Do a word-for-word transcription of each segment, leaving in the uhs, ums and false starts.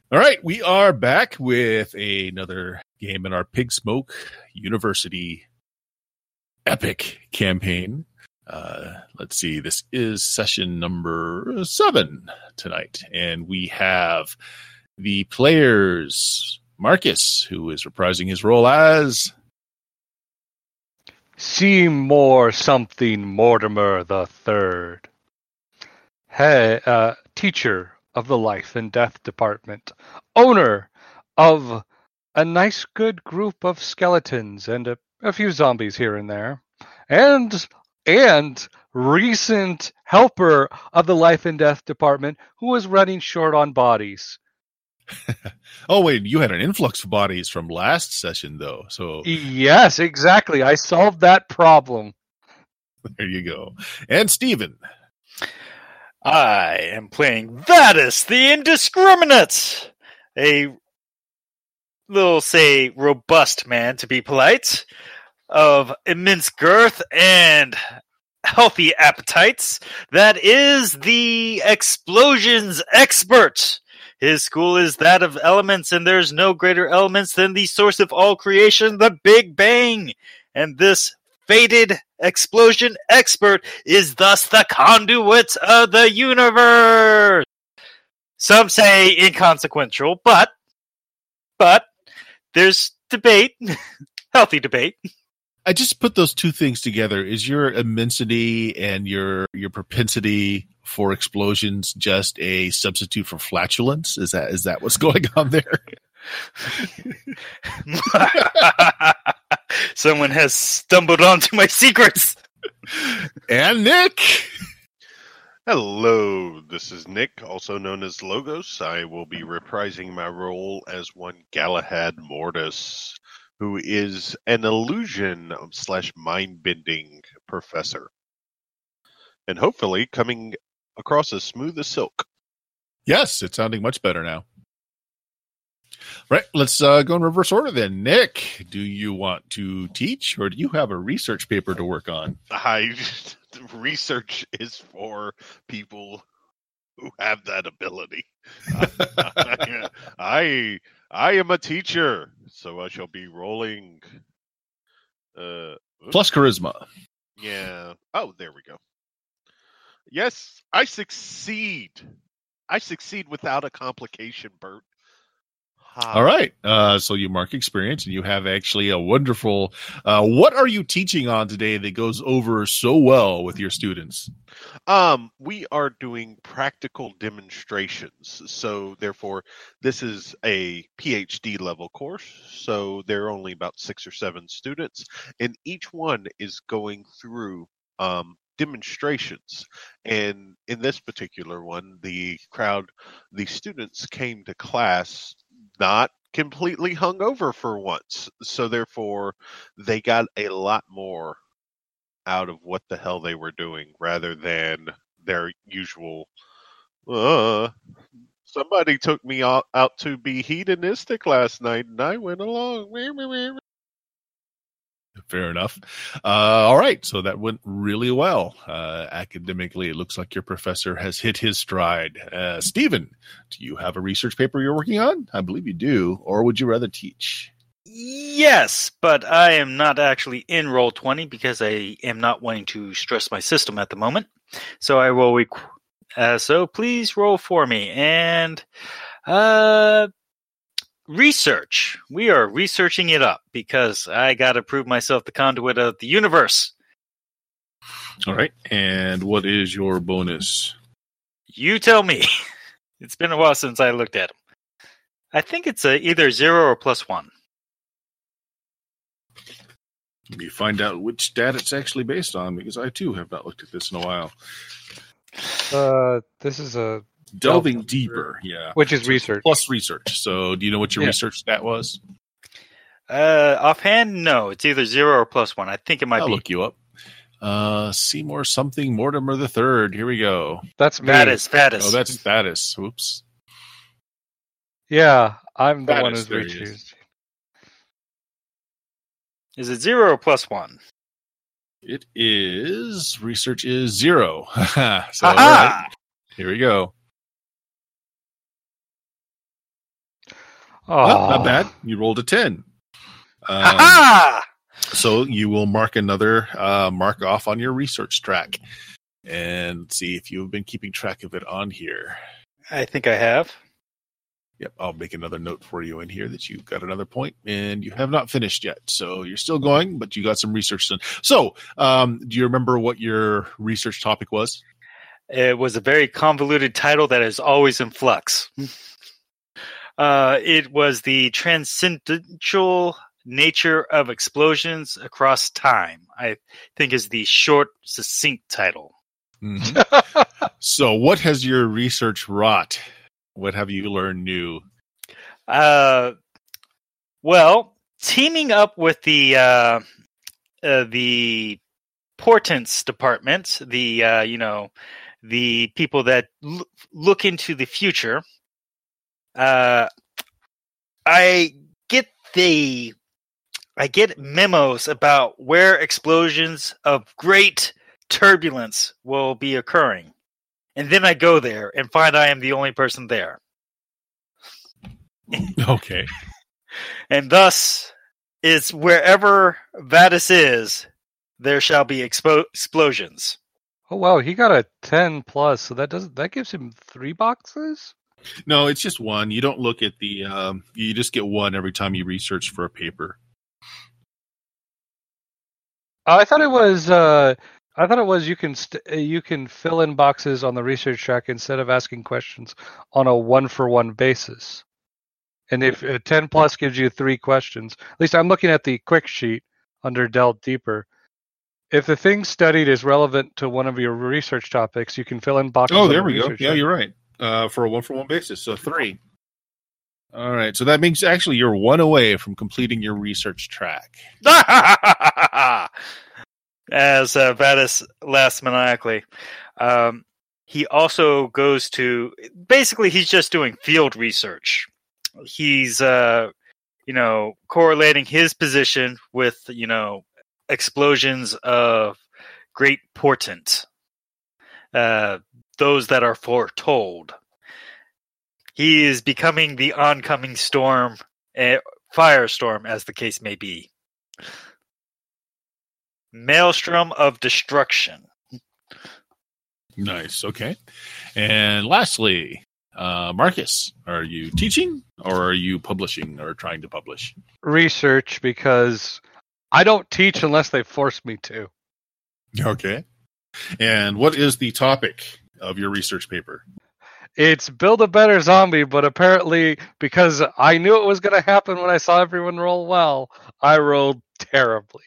All right, we are back with another game in our Pig Smoke University epic campaign. Uh, let's see, this is session number seven tonight, and we have the players, Marcus, who is reprising his role as Seymour something Mortimer the Third, hey, uh, teacher of the Life and Death Department, owner of a nice good group of skeletons and a, a few zombies here and there, and and recent helper of the Life and Death Department who was running short on bodies. Oh, wait, you had an influx of bodies from last session, though. So Yes, exactly. I solved that problem. there you go. And Steven. I am playing Vadis the Indiscriminate, a little, say, robust man, to be polite, of immense girth and healthy appetites, that is the explosions expert. His school is that of elements, and there's no greater elements than the source of all creation, the Big Bang. And this fated explosion expert is thus the conduit of the universe. Some say inconsequential, but, but, there's debate, healthy debate. I just put those two things together. Is your immensity and your your propensity for explosions just a substitute for flatulence? Is that is that what's going on there? Someone has stumbled onto my secrets. And Nick. Hello, this is Nick, also known as Logos. I will be reprising my role as one Galahad Mortis, who is an illusion slash mind-bending professor. And hopefully coming across as smooth as silk. Yes, it's sounding much better now. Right, let's uh, go in reverse order then. Nick, do you want to teach, or do you have a research paper to work on? I research is for people who have that ability. I, I I am a teacher, so I shall be rolling. Uh, Plus charisma. Yeah. Oh, there we go. Yes, I succeed. I succeed without a complication, Bert. Ha. All right. Uh, so you mark experience, and you have actually a wonderful. Uh, what are you teaching on today that goes over so well with your students? Um, we are doing practical demonstrations. So therefore, this is a PhD level course. So there are only about six or seven students, and each one is going through um, demonstrations. And in this particular one, the crowd, the students came to class not completely hungover for once. So therefore, they got a lot more out of what the hell they were doing rather than their usual, uh, somebody took me out, out to be hedonistic last night and I went along. Fair enough. Uh, all right. So that went really well. Uh, academically, it looks like your professor has hit his stride. Uh, Stephen, do you have a research paper you're working on? I believe you do. Or would you rather teach? Yes, but I am not actually in Roll twenty because I am not wanting to stress my system at the moment. So I will. Requ- uh, so please roll for me. And uh, research. We are researching it up because I got to prove myself the conduit of the universe. All right. And what is your bonus? You tell me. It's been a while since I looked at them. I think it's a, either zero or plus one. Let me find out which stat it's actually based on, because I too have not looked at this in a while. Uh, this is a Delving Delving deeper, yeah. which is So research. Plus research. So do you know what your Yeah. research stat was? Uh, offhand, no. It's either zero or plus one. I think it might I'll be. look you up. Uh, Seymour something Mortimer the Third. Here we go. That's me. Vadis, Vadis. Oh, that's Thaddeus. Oops. Yeah, I'm the Vadis, one who's there he is. researched. Is it zero or plus one? It is research is zero. so Aha! all right, here we go. Well, not bad. You rolled a ten. Um, Ha so you will mark another uh, mark off on your research track. And see if you've been keeping track of it on here. I think I have. Yep, I'll make another note for you in here that you've got another point, and you have not finished yet. So you're still going, but you got some research done. So, um, do you remember what your research topic was? It was a very convoluted title that is always in flux. uh, it was the transcendental nature of explosions across time, I think is the short, succinct title. Mm-hmm. So what has your research wrought? What have you learned new? Uh, well, teaming up with the uh, uh, the portents department, the uh, you know the people that l- look into the future, uh, I get the I get memos about where explosions of great turbulence will be occurring. And then I go there and find I am the only person there. Okay. And thus, is wherever Vadis is, there shall be expo- explosions. Oh wow, he got a ten plus, so that does that gives him three boxes? No, it's just one. You don't look at the. Um, you just get one every time you research for a paper. Oh, I thought it was. Uh, I thought it was you can st- you can fill in boxes on the research track instead of asking questions on a one for one basis. And if uh, ten plus gives you three questions, at least I'm looking at the quick sheet under Delve Deeper. If the thing studied is relevant to one of your research topics, you can fill in boxes. Oh, on there the we go. research Yeah, track. you're right. Uh, for a one for one basis, so three. All right, so that means actually you're one away from completing your research track. As uh, Vadis laughs maniacally. Um, he also goes to, basically he's just doing field research. He's, uh, you know, correlating his position with, you know, explosions of great portent. Uh, those that are foretold. He is becoming the oncoming storm, uh, firestorm, as the case may be. Maelstrom of destruction. Nice. Okay. And lastly, uh, Marcus, are you teaching or are you publishing or trying to publish? Research, because I don't teach unless they force me to. Okay. And what is the topic of your research paper? It's build a better zombie, but apparently because I knew it was going to happen when I saw everyone roll well, I rolled terribly.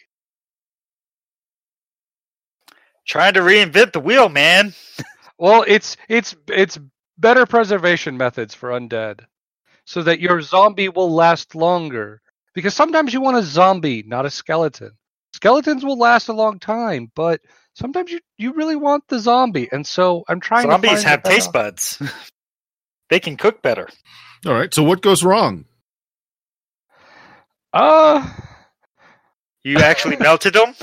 Trying to reinvent the wheel, man. Well, it's it's it's better preservation methods for undead, so that your zombie will last longer. Because sometimes you want a zombie, not a skeleton. Skeletons will last a long time, but sometimes you, you really want the zombie, and so I'm trying Zombies to find have a better- taste buds. They can cook better. All right. So what goes wrong? Uh You actually melted them?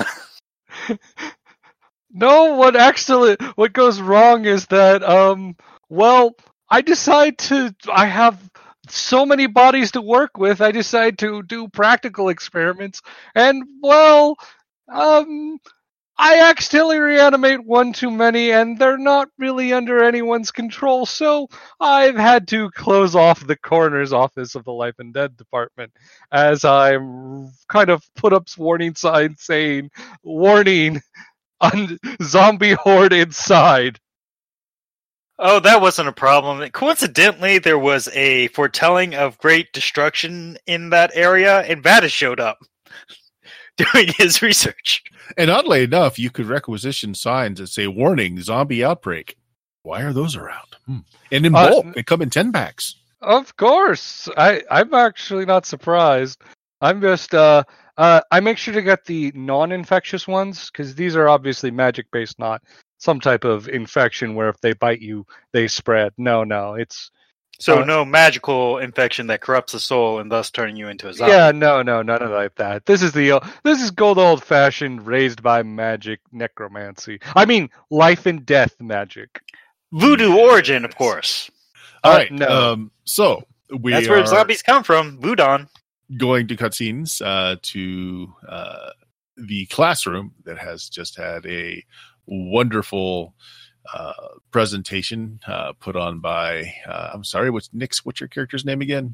No, what actually what goes wrong is that um well, I decide to I have so many bodies to work with, I decide to do practical experiments, and well, um I accidentally reanimate one too many, and they're not really under anyone's control, so I've had to close off the coroner's office of the Life and Dead department, as I'm kind of put up warning signs saying, warning, on zombie horde inside. Oh, that wasn't a problem. Coincidentally, there was a foretelling of great destruction in that area, and Vadis showed up doing his research. And oddly enough, you could requisition signs that say, warning, zombie outbreak. Why are those around? Hmm. And in Uh, bulk, they come in ten packs. Of course. I, I'm actually not surprised. I'm just, uh, uh, I make sure to get the non-infectious ones, because these are obviously magic-based, not some type of infection where if they bite you, they spread. No, no, it's... So Uh, no magical infection that corrupts the soul and thus turning you into a zombie. Yeah, no, no, none of like that. This is the, uh, this is good old-fashioned, raised by magic necromancy. I mean, life and death magic. Voodoo Yes. origin, of course. All Uh, right. no. Um, so we That's where are zombies come from. Ludon. going to cutscenes uh, to uh, the classroom that has just had a wonderful uh, presentation uh, put on by. Uh, I'm sorry, what's Nick's? What's your character's name again?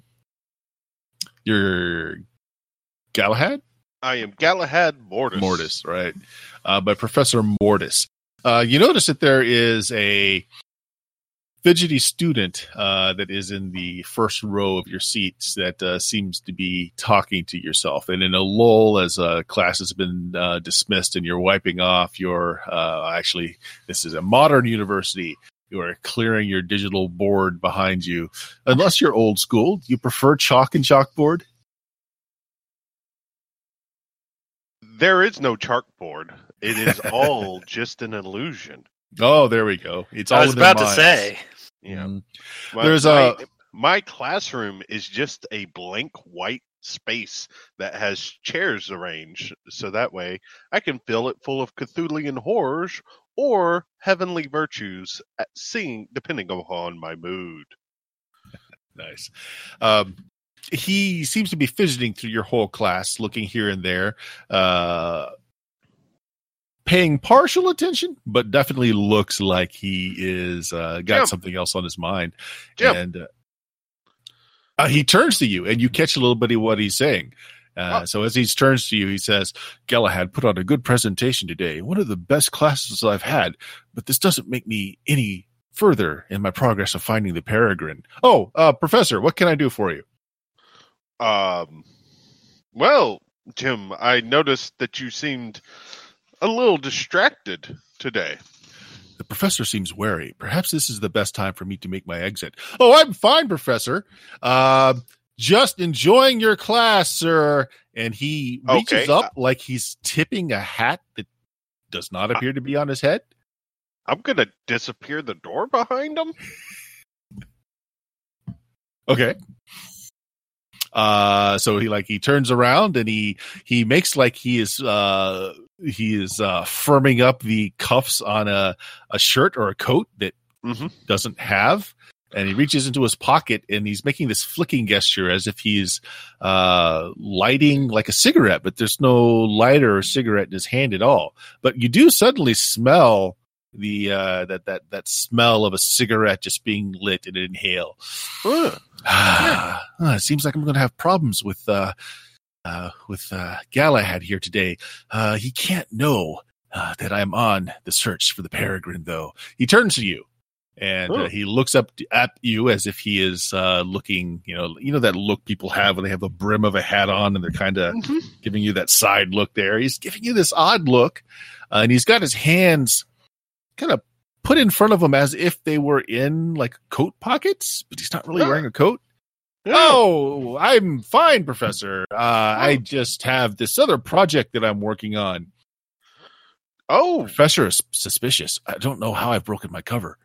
Your Galahad. I am Galahad Mortis. Mortis, right? Uh, by Professor Mortis. Uh, you notice that there is a fidgety student uh, that is in the first row of your seats that uh, seems to be talking to yourself. And in a lull, as uh, class has been uh, dismissed and you're wiping off your, uh, actually, this is a modern university. You are clearing your digital board behind you. Unless you're old school, do you prefer chalk and chalkboard? There is no chalkboard. It is all just an illusion. Oh, there we go. It's all I was in their about to minds. say. Yeah. Mm. My, There's my, a- my classroom is just a blank white space that has chairs arranged, so that way I can fill it full of Cthulhian horrors or heavenly virtues, at seeing depending upon my mood. Nice. Um, he seems to be fidgeting through your whole class, looking here and there, uh, paying partial attention, but definitely looks like he is uh, got Jim. something else on his mind. Jim. And uh, uh, he turns to you, and you catch a little bit of what he's saying. Uh, Oh. So as he turns to you, he says, Galahad put on a good presentation today. One of the best classes I've had, but this doesn't make me any further in my progress of finding the Peregrine. Oh, uh, Professor, what can I do for you? Um, well, Jim, I noticed that you seemed a little distracted today. The professor seems wary. Perhaps this is the best time for me to make my exit. Oh, I'm fine, Professor. Uh, just enjoying your class, sir. And he reaches Okay. up like he's tipping a hat that does not appear to be on his head. I'm gonna disappear the door behind him. Okay. Uh, so he like he turns around and he he makes like he is uh he is uh firming up the cuffs on a a shirt or a coat that Mhm. doesn't have, and he reaches into his pocket and he's making this flicking gesture as if he's uh lighting like a cigarette, but there's no lighter or cigarette in his hand at all. But you do suddenly smell the uh that that that smell of a cigarette just being lit and inhale. Huh. Ah, it seems like I'm going to have problems with uh, uh, with uh, Galahad here today. Uh, he can't know uh, that I'm on the search for the Peregrine, though. He turns to you, and uh, Oh. he looks up at you as if he is uh, looking, you know, you know that look people have when they have the brim of a hat on and they're kind of Mhm. giving you that side look there. He's giving you this odd look, uh, and he's got his hands kind of put in front of him as if they were in like coat pockets, but he's not really Ah. wearing a coat. Yeah. Oh, I'm fine, Professor. Uh, I just have this other project that I'm working on. Oh, Professor is suspicious. I don't know how I've broken my cover.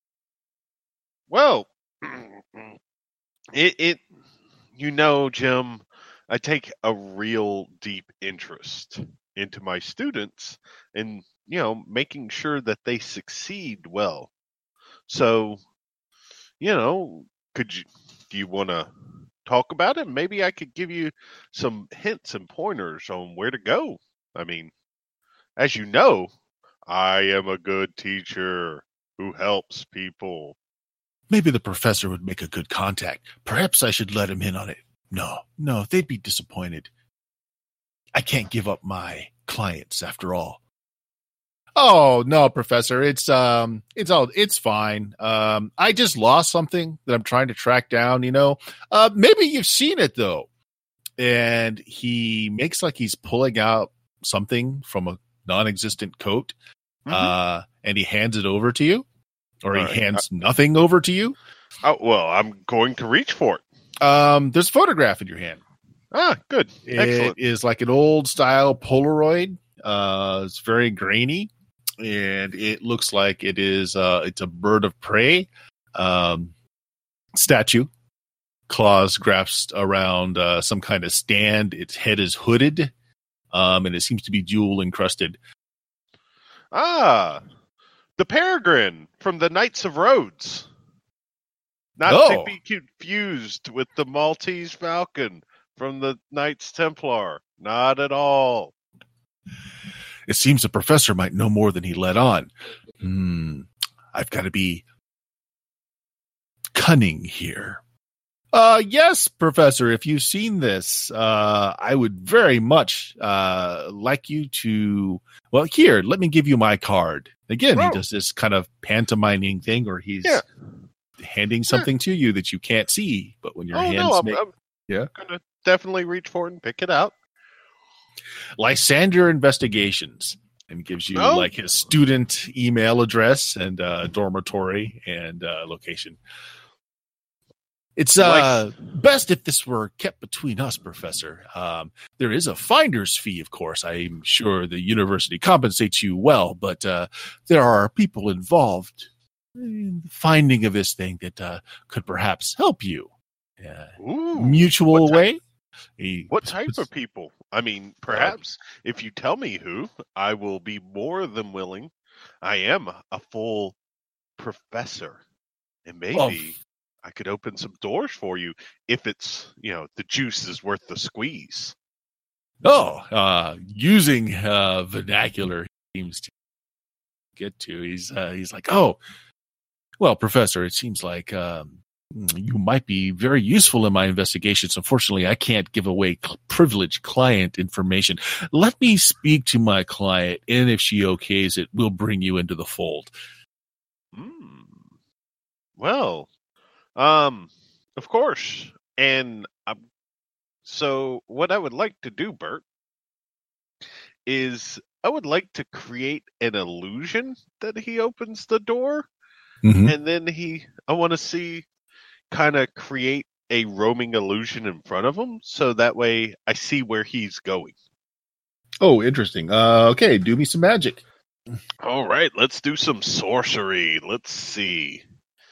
well, it, it, you know, Jim, I take a real deep interest into my students and, you know, making sure that they succeed well. So, you know, could you, do you want to talk about it? Maybe I could give you some hints and pointers on where to go. I mean, as you know, I am a good teacher who helps people. Maybe the professor would make a good contact. Perhaps I should let him in on it. No, no, they'd be disappointed. I can't give up my clients after all. Oh, no, Professor. It's um it's all it's fine. Um I just lost something that I'm trying to track down, you know. Uh maybe you've seen it though. And he makes like he's pulling out something from a non-existent coat. Mhm. Uh and he hands it over to you. Or he All right. hands nothing over to you. Oh, well, I'm going to reach for it. Um, there's a photograph in your hand. Ah, good. It Excellent. is like an old style Polaroid. Uh, it's very grainy, and it looks like it is. Uh, it's a bird of prey um, statue. Claws grasped around uh, some kind of stand. Its head is hooded, um, and it seems to be jewel encrusted. Ah, the Peregrine from the Knights of Rhodes. Not Oh. to be confused with the Maltese Falcon from the Knights Templar. Not at all. It seems the professor might know more than he let on. Hmm. I've got to be cunning here. Uh, yes, Professor, if you've seen this, uh, I would very much uh, like you to, well, here, let me give you my card. Again, Oh. he does this kind of pantomiming thing where he's Yeah. handing something to you that you can't see, but when your oh, hands no, I'm, make I'm Yeah. going to definitely reach for it and pick it out. Lysander Investigations, and gives you Oh. like his student email address and uh, dormitory and uh, location. It's uh, best if this were kept between us, Professor. Um, there is a finder's fee, of course. I'm sure the university compensates you well, but uh, there are people involved in the finding of this thing that uh, could perhaps help you. Uh, Ooh, mutual what type- way. He- What type of people? I mean, perhaps if you tell me who, I will be more than willing. I am a full professor, and maybe Well, I could open some doors for you if it's, you know, the juice is worth the squeeze. Oh, uh, using uh, vernacular seems to get to. He's uh, he's like, oh, well, Professor, it seems like um, you might be very useful in my investigations. Unfortunately, I can't give away cl- privileged client information. Let me speak to my client, and if she okays it, we'll bring you into the fold. Hmm. Well, um, of course. And um, so, what I would like to do, Bert, is I would like to create an illusion that he opens the door, Mhm. and then he, I want to see, kind of create a roaming illusion in front of him, so that way I see where he's going. Oh, interesting. Uh, okay, do me some magic. All right, let's do some sorcery. Let's see.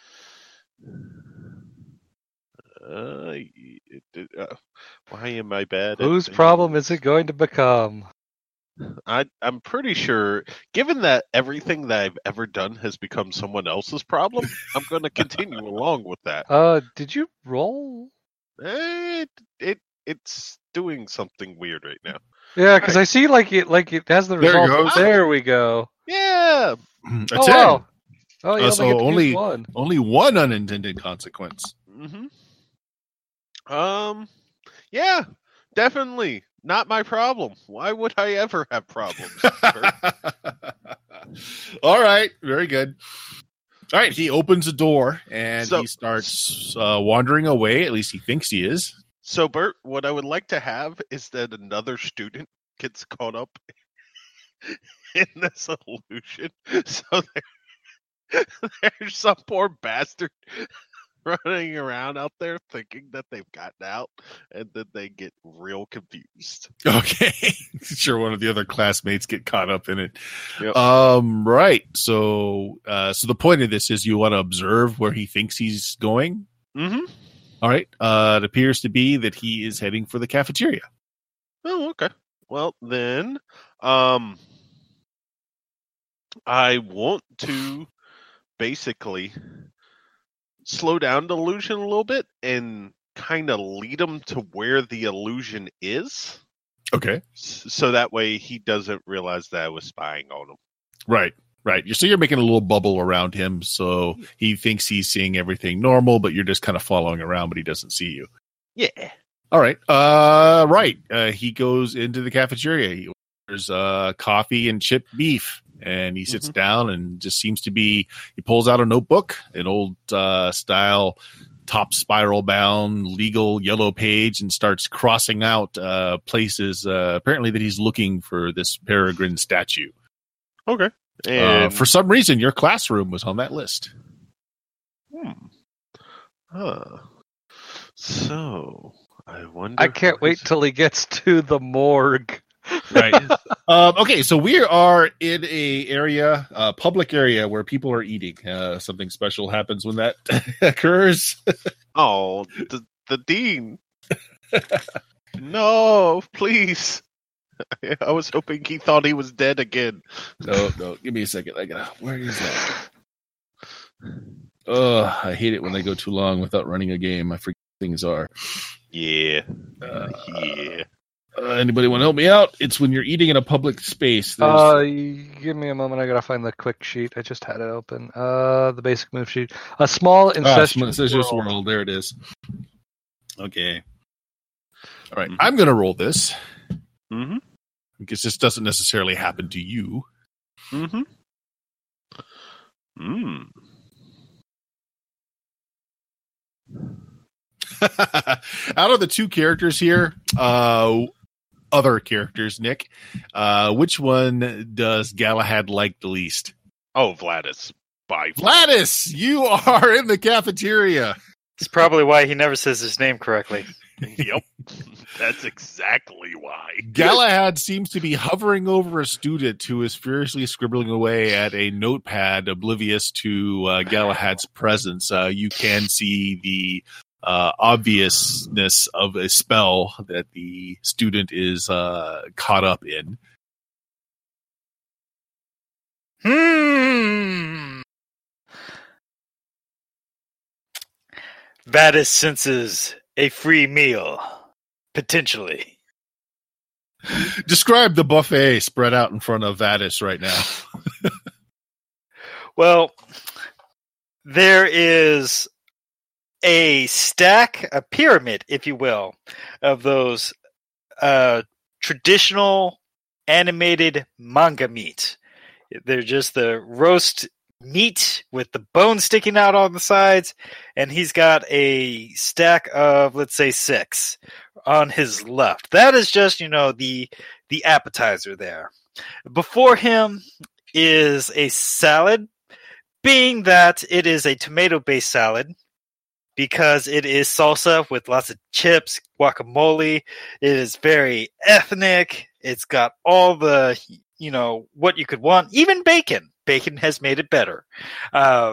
Uh, it- it- uh, why am I bad? at Whose things? problem is it going to become? I, I'm pretty sure, given that everything that I've ever done has become someone else's problem, I'm going to continue along with that. Uh, did you roll? It, it it's doing something weird right now. Yeah, because I see like it like it has the There it result. goes. There we go. Yeah. A Oh ten. wow. Oh, you Uh, only so get to use only- one. Only one unintended consequence. hmm Um. Yeah. Definitely not my problem. Why would I ever have problems? Bert? All right, very good. All right, he opens a door and So- he starts uh, wandering away. At least he thinks he is. So, Bert, what I would like to have is that another student gets caught up in this illusion. So there, there's some poor bastard running around out there thinking that they've gotten out, and then they get real confused. Okay, sure. One of the other classmates get caught up in it. Yep. Um, right. So, uh, so the point of this is you want to observe where he thinks he's going. Mm-hmm. All right. Uh, it appears to be that he is heading for the cafeteria. Oh, okay. Well, then, um, I want to basically slow down the illusion a little bit and kind of lead him to where the illusion is, Okay. s- so that way he doesn't realize that I was spying on him. Right. Right. So you're making a little bubble around him, so he thinks he's seeing everything normal, but you're just kind of following around, but he doesn't see you. Yeah. All right. Uh, right. Uh, he goes into the cafeteria. He orders uh, coffee and chipped beef, and he sits Mhm. down and just seems to be. He pulls out a notebook, an old uh, style, top spiral bound legal yellow page, and starts crossing out uh, places. Uh, apparently, that he's looking for this Peregrine statue. Okay. Uh, And for some reason, your classroom was on that list. hmm. Huh. So I wonder. I can't where wait he's- till he gets to the morgue. Right. um, okay, so we are in a area, uh, public area where people are eating. Uh, something special happens when that occurs. Oh, the the dean. No, please. I was hoping he thought he was dead again. No, no, give me a second. I gotta. Where is that? Ugh, I hate it when they go too long without running a game. I forget what things are. Yeah. Uh, yeah. Uh, anybody want to help me out? It's when you're eating in a public space. There's... Uh, give me a moment. I gotta find the quick sheet. I just had it open. Uh, the basic move sheet. A small ah, incestuous incestuous world. world. There it is. Okay. All right. Mhm. I'm going to roll this Mm-hmm. because this doesn't necessarily happen to you. Mm-hmm. Mm. Out of the two characters here, uh, other characters, Nick, uh, which one does Galahad like the least? Oh, Vladis. By Vladis, you are in the cafeteria. It's probably why he never says his name correctly. Yep. That's exactly why. Galahad seems to be hovering over a student who is furiously scribbling away at a notepad, oblivious to uh, Galahad's presence. Uh, you can see the uh, obviousness of a spell that the student is uh, caught up in. Hmm. Vadis senses a free meal, potentially. Describe the buffet spread out in front of Vadis right now. Well, there is a stack, a pyramid, if you will, of those uh, traditional animated manga meat. They're just the roast meat with the bone sticking out on the sides, and he's got a stack of, let's say, six on his left. That is just, you know, the the appetizer there. Before him is a salad, being that it is a tomato-based salad, because it is salsa with lots of chips, guacamole. It is very ethnic. It's got all the, you know, what you could want, even bacon. Bacon has made it better. Uh,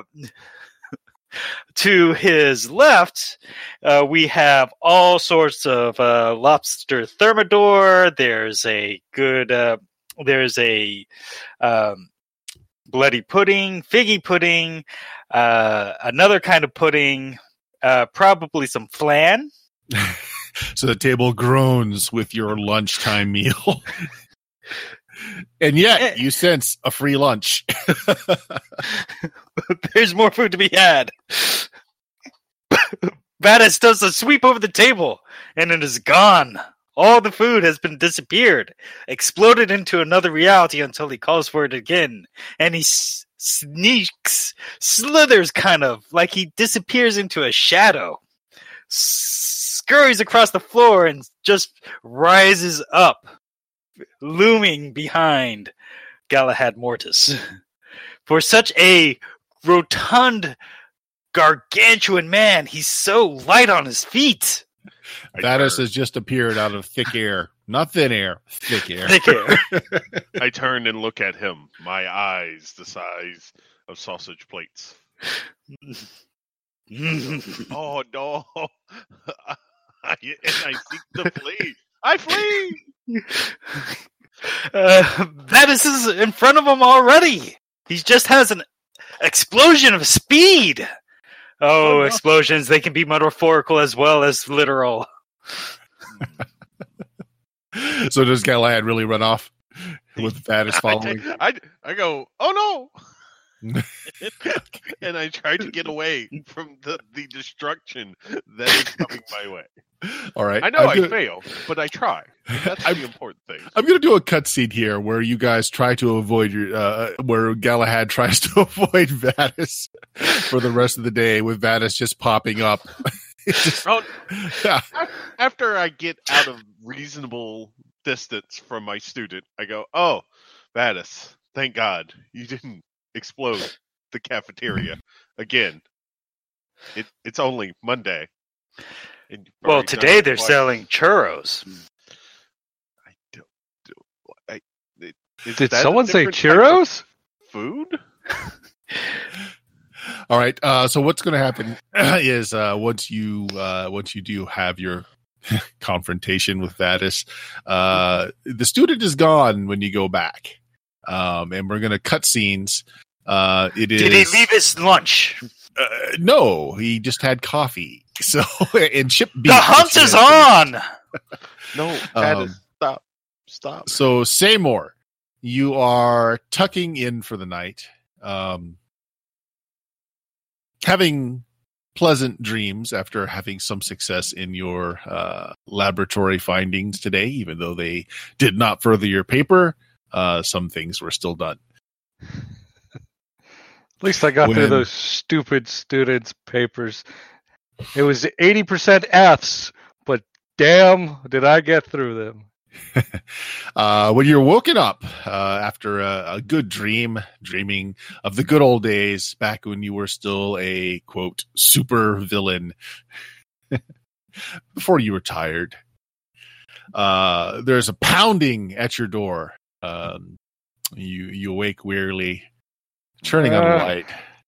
to his left, uh, we have all sorts of uh, lobster thermidor. There's a good, uh, there's a um, bloody pudding, figgy pudding, uh, another kind of pudding, uh, probably some flan. So the table groans with your lunchtime meal. And yet, you sense a free lunch. There's more food to be had. Vadis does a sweep over the table, and it is gone. All the food has been disappeared, exploded into another reality until he calls for it again. And he s- sneaks, slithers kind of, like he disappears into a shadow, scurries across the floor, and just rises up, looming behind Galahad Mortis. For such a rotund, gargantuan man, he's so light on his feet. Vadis has just appeared out of thick air. Not thin air, thick air. Thick air. I turn and look at him, my eyes the size of sausage plates. Oh no! I, and I seek to flee. I flee. Uh, Vadis is in front of him already. He just has an explosion of speed. Oh, Oh, no. explosions! They can be metaphorical as well as literal. So does Galahad really run off with Vadis I, following? take- I, I go, oh no! And I try to get away from the, the destruction that is coming my way. All right. I know I'm I gonna, fail, but I try. That's I'm- the important thing. I'm going to do a cutscene here where you guys try to avoid your, uh, where Galahad tries to avoid Vadis for the rest of the day with Vadis just popping up. It's just- Oh, yeah. after I get out of reasonable distance from my student, I go, oh, Vadis, thank God you didn't explode the cafeteria again. It, it's only Monday. And you've Well, already done today it they're twice. selling churros. I don't do. I, it, is Did that a someone say different type of churros? Food? All right. Uh, so what's going to happen is uh, once you uh, once you do have your confrontation with Vadis, uh, the student is gone when you go back, um, and we're going to cut scenes. Uh, it is Did he leave his lunch? Uh, no, he just had coffee. So and chip beef. The hunt is on. No, Tad, Um, stop, stop. So Seymour, you are tucking in for the night, um, having pleasant dreams after having some success in your uh, laboratory findings today, even though they did not further your paper. Uh, some things were still done. At least I got through When- those stupid students' papers. It was eighty percent Fs, but damn, did I get through them. uh, when you're woken up uh, after a, a good dream, dreaming of the good old days back when you were still a, quote, super villain before you retired, uh, there's a pounding at your door. Um, you, you awake wearily, turning on a Uh. light.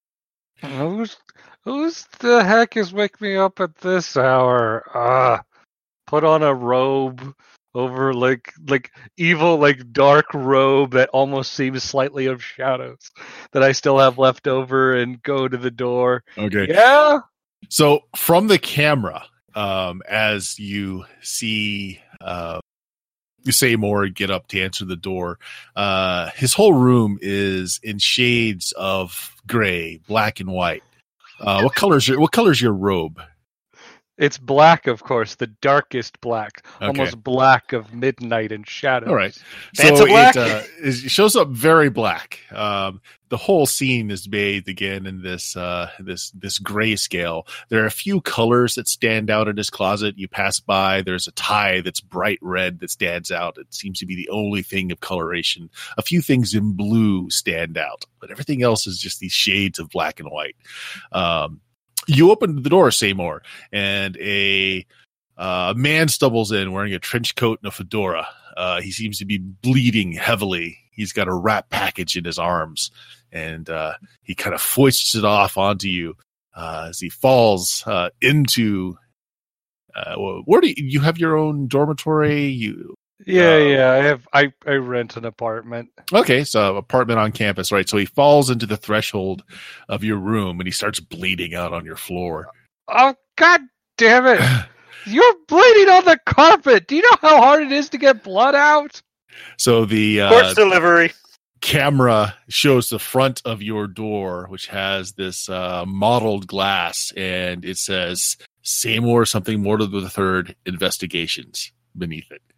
Who's who's the heck is waking me up at this hour? Ah, put on a robe over like like evil like dark robe that almost seems slightly of shadows that I still have left over and go to the door. Okay. Yeah. So from the camera, um, as you see uh, Seymour get up to answer the door, uh, his whole room is in shades of gray, black, and white. Uh, what color's your What color's your robe? It's black, of course, the darkest black, Okay. almost black of midnight and shadows. All right. Fanta so black? it, uh, it shows up very black. Um, the whole scene is bathed again in this uh, this this grayscale. There are a few colors that stand out in his closet. You pass by. There's a tie that's bright red that stands out. It seems to be the only thing of coloration. A few things in blue stand out, but everything else is just these shades of black and white. Um, you open the door, Seymour, and a uh, man stumbles in wearing a trench coat and a fedora. Uh, he seems to be bleeding heavily. He's got a wrap package in his arms, and uh, he kind of foists it off onto you uh, as he falls uh, into. Uh, where do you, you have your own dormitory? You Yeah, Uh, yeah. I have. I, I rent an apartment. okay? So apartment on campus, right? So he falls into the threshold of your room, and he starts bleeding out on your floor. Oh God damn it! You're bleeding on the carpet. Do you know how hard it is to get blood out? So the uh, Sports delivery. camera shows the front of your door, which has this uh, mottled glass, and it says Seymour something Mortimer the Third investigations beneath it.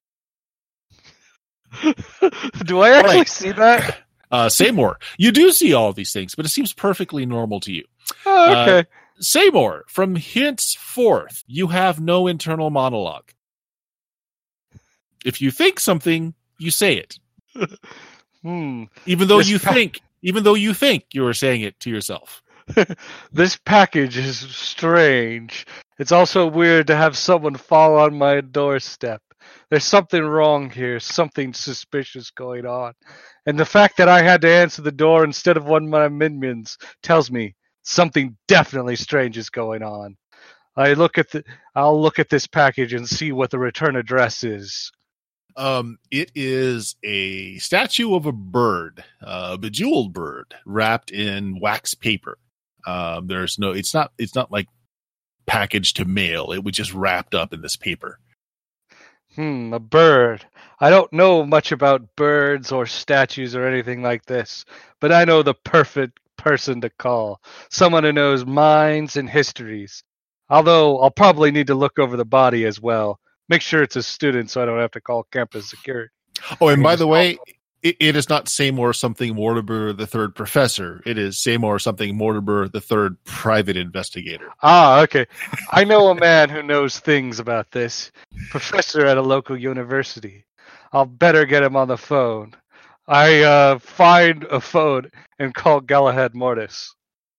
Do I actually Right. see that? Uh, Seymour, you do see all of these things, but it seems perfectly normal to you. Oh, Uh, okay. Seymour, from henceforth, you have no internal monologue. If you think something, you say it, hmm. even though This you pa- think, even though you think you are saying it to yourself. This package is strange. It's also weird to have someone fall on my doorstep. There's something wrong here, something suspicious going on. And the fact that I had to answer the door instead of one of my minions tells me something definitely strange is going on. I look at the I'll look at this package and see what the return address is. Um, it is a statue of a bird, uh, a bejeweled bird, wrapped in wax paper. Um, there's no, it's not, it's not like packaged to mail. It was just wrapped up in this paper. Hmm, a bird. I don't know much about birds or statues or anything like this, but I know the perfect person to call. Someone who knows minds and histories. Although I'll probably need to look over the body as well. Make sure it's a student so I don't have to call campus security. Oh, and by the way, it, it is not Seymour something Mortimer the Third professor. It is Seymour something Mortimer the Third private investigator. Ah, okay. I know a man who knows things about this. Professor at a local university. I'll better get him on the phone. I uh, find a phone and call Galahad Mortis.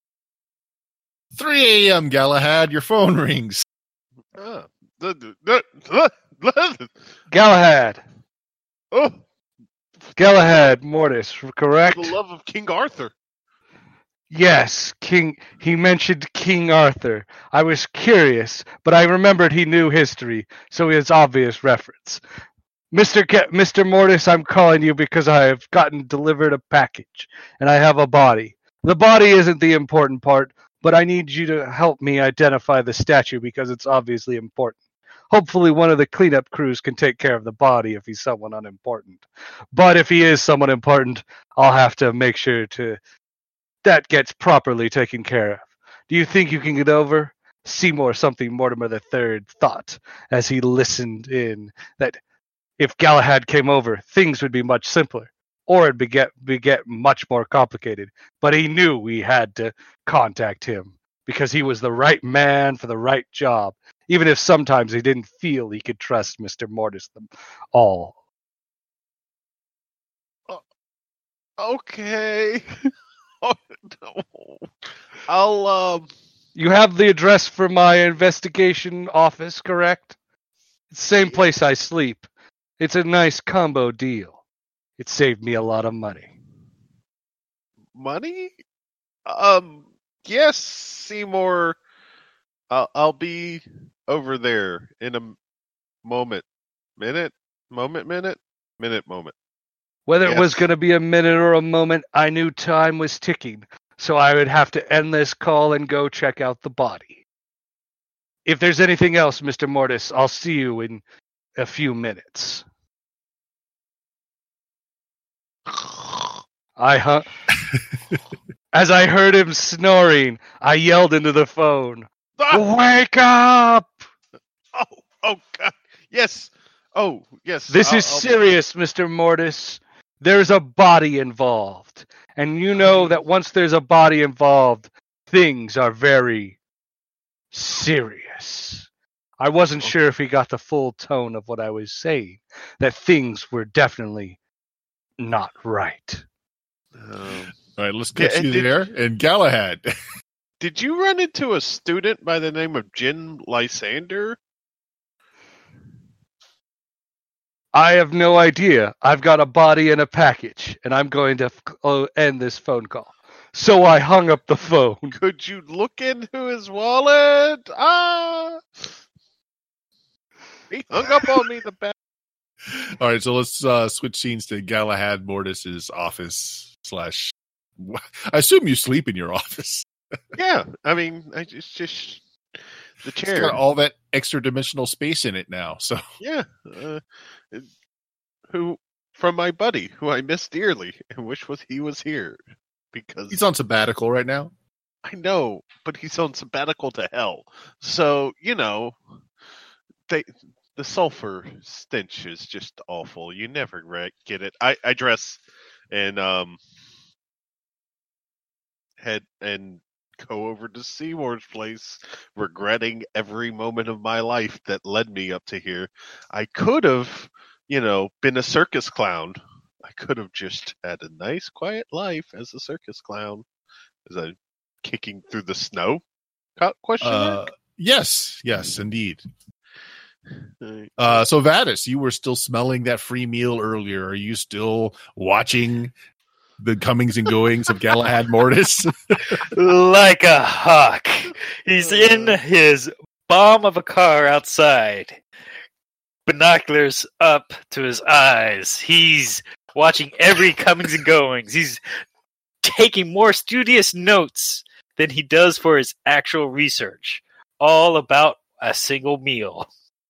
three a.m. Galahad, your phone rings. Uh, the- the- the- the- Galahad. oh, Galahad Mortis, for correct? the love of King Arthur. Yes, King. He mentioned King Arthur. I was curious, but I remembered he knew history, so it's obvious reference. Mister Ke- Mister Mortis, I'm calling you because I have gotten delivered a package, and I have a body. The body isn't the important part. but I need you to help me identify the statue because it's obviously important. Hopefully one of the cleanup crews can take care of the body if he's someone unimportant. But if he is someone important, I'll have to make sure to that gets properly taken care of. Do you think you can get over? Seymour something Mortimer the Third thought as he listened in that if Galahad came over, things would be much simpler, or it'd be get, be get much more complicated. But he knew we had to contact him because he was the right man for the right job, even if sometimes he didn't feel he could trust Mister Mortis them all. Okay. Oh, no. I'll, um... You have the address for my investigation office, correct? It's the same place I sleep. It's a nice combo deal. It saved me a lot of money. Money? Um, yes, Seymour. I'll, I'll be over there in a moment. Minute? Moment, minute? Minute, moment. Whether Yes. it was going to be a minute or a moment, I knew time was ticking, so I would have to end this call and go check out the body. If there's anything else, Mister Mortis, I'll see you in a few minutes. I hung. As I heard him snoring, I yelled into the phone, Ah! "Wake up! Oh, oh, God. Yes. Oh, yes. This I'll- is I'll- serious, Mister Mortis. There's a body involved. And you know that once there's a body involved, things are very serious. I wasn't sure if he got the full tone of what I was saying, that things were definitely not right. Um, All right, let's get Yeah, you did- there. And Galahad. did you run into a student by the name of Jin Lysander? I have no idea. I've got a body in a package, and I'm going to f- uh, end this phone call. So I hung up the phone. Could you look into his wallet? Ah! He hung up on me the bad. All right, so let's uh, switch scenes to Galahad Mortis's office slash. I assume you sleep in your office. Yeah, I mean, I just, just the It's chair. got all that extra dimensional space in it now. So Yeah, uh, who from my buddy, who I miss dearly, and wish was he was here because he's on sabbatical right now. I know, but he's on sabbatical to hell. So you know, they the sulfur stench is just awful. You never re- get it. I, I dress and um head and go over to Seymour's place, regretting every moment of my life that led me up to here. I could have, you know, been a circus clown. I could have just had a nice, quiet life as a circus clown, as I'm kicking through the snow. Co- Question Uh, mark? yes, yes, indeed. Uh, Uh, so Vadis, you were still smelling that free meal earlier. Are you still watching the comings and goings of Galahad Mortis? Like a hawk. He's in his bomb of a car outside. Binoculars up to his eyes. He's watching every comings and goings. He's taking more studious notes than he does for his actual research. All about a single meal.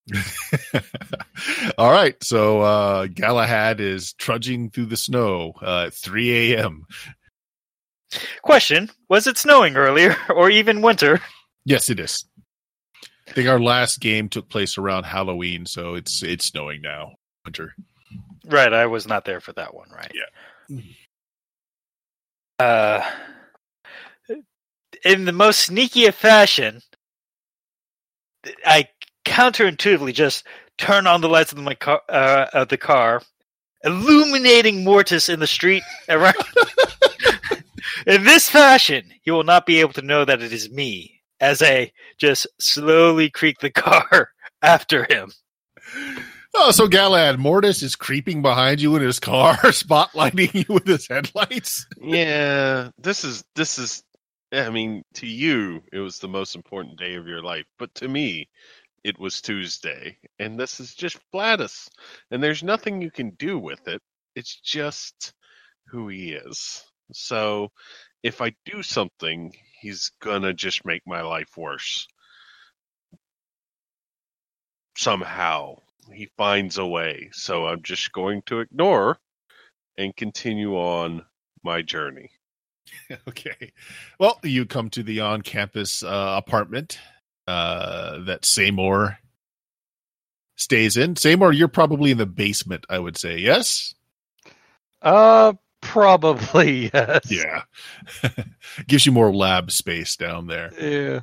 All right, so uh, Galahad is trudging through the snow uh, at three a.m. Question, was it snowing earlier or even winter? Yes, it is. I think our last game took place around Halloween, so it's it's snowing now. Winter. Right, I was not there for that one, right? Yeah. Uh, in the most sneaky of fashion, I counterintuitively just turn on the lights of my car, uh, of the car, illuminating Mortis in the street around. In this fashion, he will not be able to know that it is me, as I just slowly creak the car after him. Oh, so Galahad Mortis is creeping behind you in his car, spotlighting you with his headlights. yeah, this is this is. I mean, to you, it was the most important day of your life, but to me, it was Tuesday, and this is just Vladis, and there's nothing you can do with it. It's just who he is. So, if I do something, he's gonna just make my life worse. Somehow. He finds a way. So I'm just going to ignore and continue on my journey. Okay. Well, you come to the on-campus uh, apartment uh, that Seymour stays in. Seymour, you're probably in the basement, I would say. Yes? Uh, probably, yes. Yeah. Gives you more lab space down there. Yeah.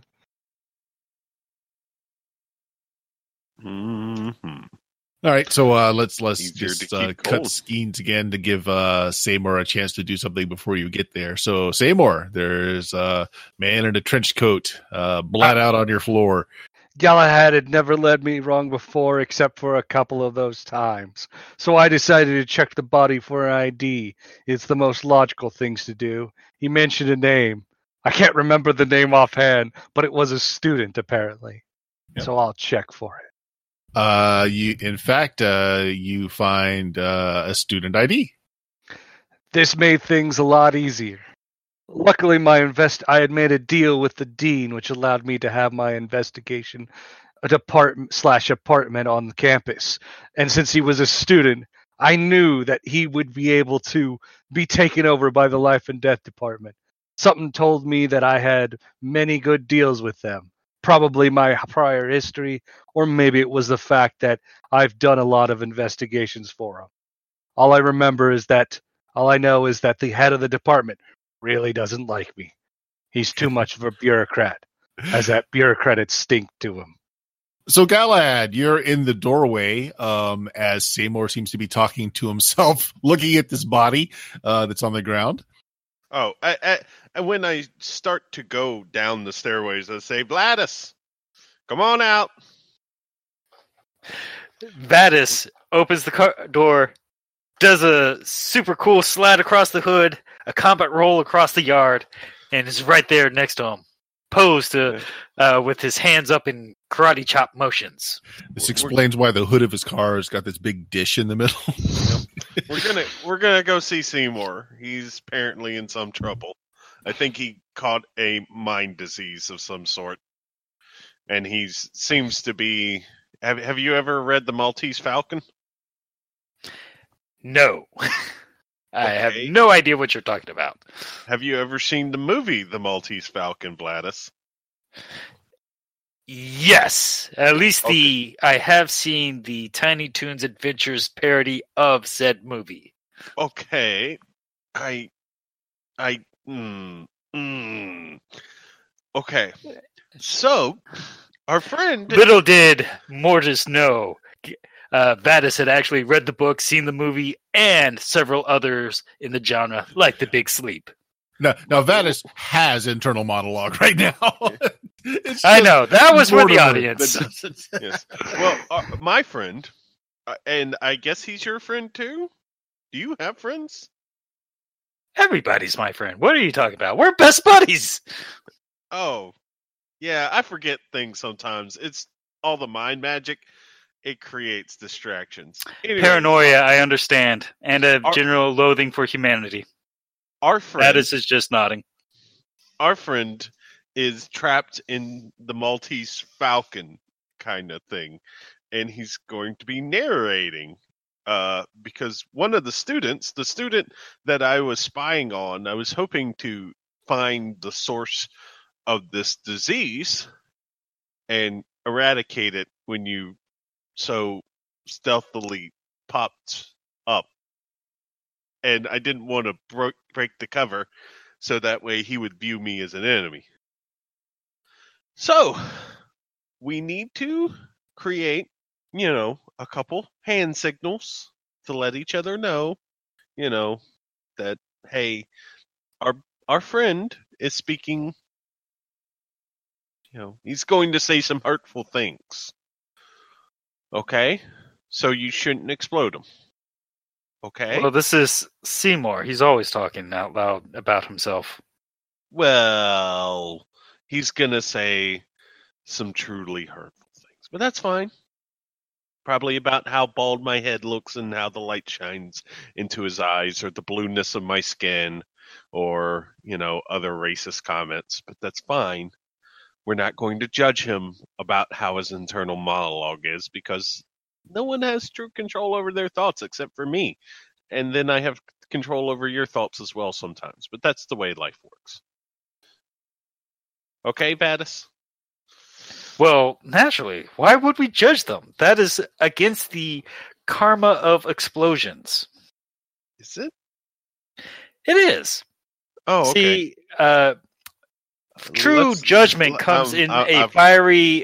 Mm-hmm. All right, so uh, let's let's Easier just to uh, keep cut cold. scenes again to give uh, Seymour a chance to do something before you get there. So, Seymour, there's a man in a trench coat, uh, bled out on your floor. Galahad had never led me wrong before except for a couple of those times. So I decided to check the body for an I D. It's the most logical things to do. He mentioned a name. I can't remember the name offhand, but it was a student, apparently. Yep. So I'll check for it. Uh, you, in fact, uh, you find uh, a student I D. This made things a lot easier. Luckily, my invest I had made a deal with the dean, which allowed me to have my investigation a department slash apartment on the campus. And since he was a student, I knew that he would be able to be taken over by the life and death department. Something told me that I had many good deals with them. Probably my prior history, or maybe it was the fact that I've done a lot of investigations for them. All I remember is that, all I know is that the head of the department really doesn't like me. He's too much of a bureaucrat, as that bureaucrat stink to him. So, Galahad, you're in the doorway um, as Seymour seems to be talking to himself, looking at this body uh, that's on the ground. Oh, I, I, when I start to go down the stairways, I say, Vladis, come on out. Vadis opens the car door, does a super cool slide across the hood, a combat roll across the yard, and is right there next to him, posed to, uh, with his hands up in karate chop motions. This explains why the hood of his car has got this big dish in the middle. We're gonna we're gonna go see Seymour. He's apparently in some trouble. I think he caught a mind disease of some sort, and he seems to be. Have Have you ever read The Maltese Falcon? No. I have Okay. no idea what you're talking about. Have you ever seen the movie The Maltese Falcon, Vladis? Yes, at least the I have seen the Tiny Toons Adventures parody of said movie. Okay, I, I, mm, mm. Okay, so our friend. Little did Mortis know, uh, Vadis had actually read the book, seen the movie, and several others in the genre, like The Big Sleep. Now, now Vadis has internal monologue right now. It's I just know, that was for the Mortimer audience. that doesn't- Yes. Well, uh, my friend, uh, and I guess he's your friend too. Do you have friends? Everybody's my friend. What are you talking about? We're best buddies. Oh, yeah. I forget things sometimes. It's all the mind magic. It creates distractions. Anyway, Paranoia, I understand, and a Our- general loathing for humanity. Our friend, Vadis is just nodding. our friend, is trapped in the Maltese Falcon kind of thing, and he's going to be narrating. Uh, because one of the students, the student that I was spying on, I was hoping to find the source of this disease and eradicate it when you so stealthily popped up. And I didn't want to bro- break the cover so that way he would view me as an enemy. So, we need to create, you know, a couple hand signals to let each other know, you know, that, hey, our our friend is speaking, you know, he's going to say some hurtful things. Okay? So you shouldn't explode him. Okay? Well, this is Seymour. He's always talking out loud about himself. Well, he's going to say some truly hurtful things, but that's fine. Probably about how bald my head looks and how the light shines into his eyes or the blueness of my skin. or, you know, other racist comments, but that's fine. We're not going to judge him about how his internal monologue is because no one has true control over their thoughts except for me. And then I have control over your thoughts as well sometimes, but that's the way life works. Okay, Vadis? Well, naturally. Why would we judge them? That is against the karma of explosions. Is it? It is. Oh, okay. See, uh, true Let's- judgment comes um, in I- a I've- fiery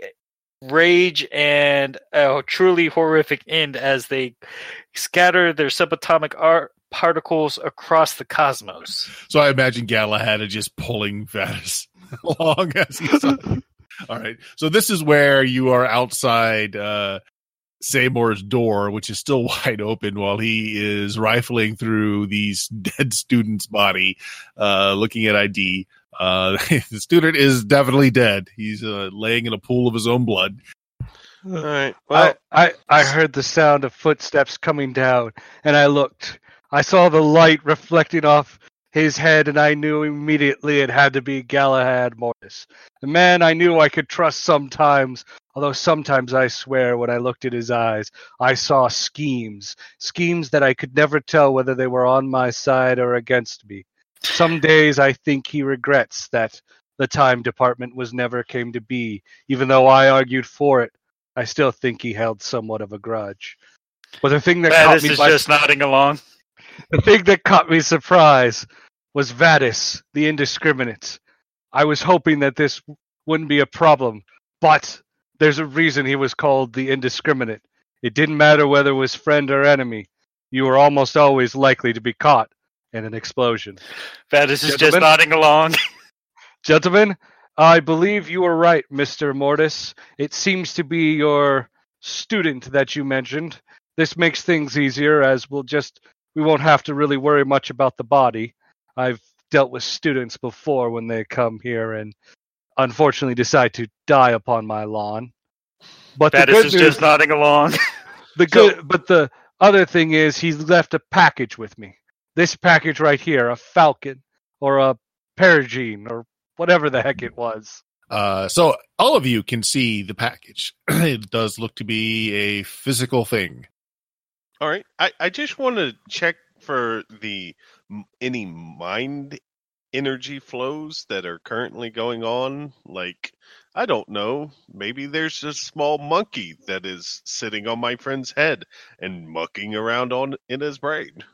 rage and a truly horrific end as they scatter their subatomic ar- particles across the cosmos. So I imagine Galahad is just pulling Vadis along as he's on. All right. So this is where you are outside uh, Seymour's door, which is still wide open while he is rifling through these dead student's body, uh, looking at I D. Uh, the student is definitely dead. He's uh, laying in a pool of his own blood. All right. Well, I, I, I heard the sound of footsteps coming down, and I looked. I saw the light reflecting off his head, and I knew immediately it had to be Galahad Mortis. The man I knew I could trust sometimes, although sometimes I swear when I looked at his eyes, I saw schemes. Schemes that I could never tell whether they were on my side or against me. Some days I think he regrets that the time department was never came to be. Even though I argued for it, I still think he held somewhat of a grudge. But the thing that caught Vadis me is by just nodding along. the thing that caught me surprise was Vadis, the indiscriminate. I was hoping that this wouldn't be a problem, but there's a reason he was called the indiscriminate. It didn't matter whether it was friend or enemy. You were almost always likely to be caught in an explosion. Vadis is just Gentlemen? nodding along. Gentlemen, I believe you were right, Mister Mortis. It seems to be your student that you mentioned. This makes things easier as we'll just we won't have to really worry much about the body. I've dealt with students before when they come here and unfortunately decide to die upon my lawn. But the Vadis good is news, just nodding along. the good, but the other thing is he's left a package with me. This package right here, a falcon or a perigene or whatever the heck it was. Uh, so all of you can see the package. It does look to be a physical thing. all right. I, I just want to check for the m- any mind energy flows that are currently going on. Like, I don't know. Maybe there's a small monkey that is sitting on my friend's head and mucking around on in his brain.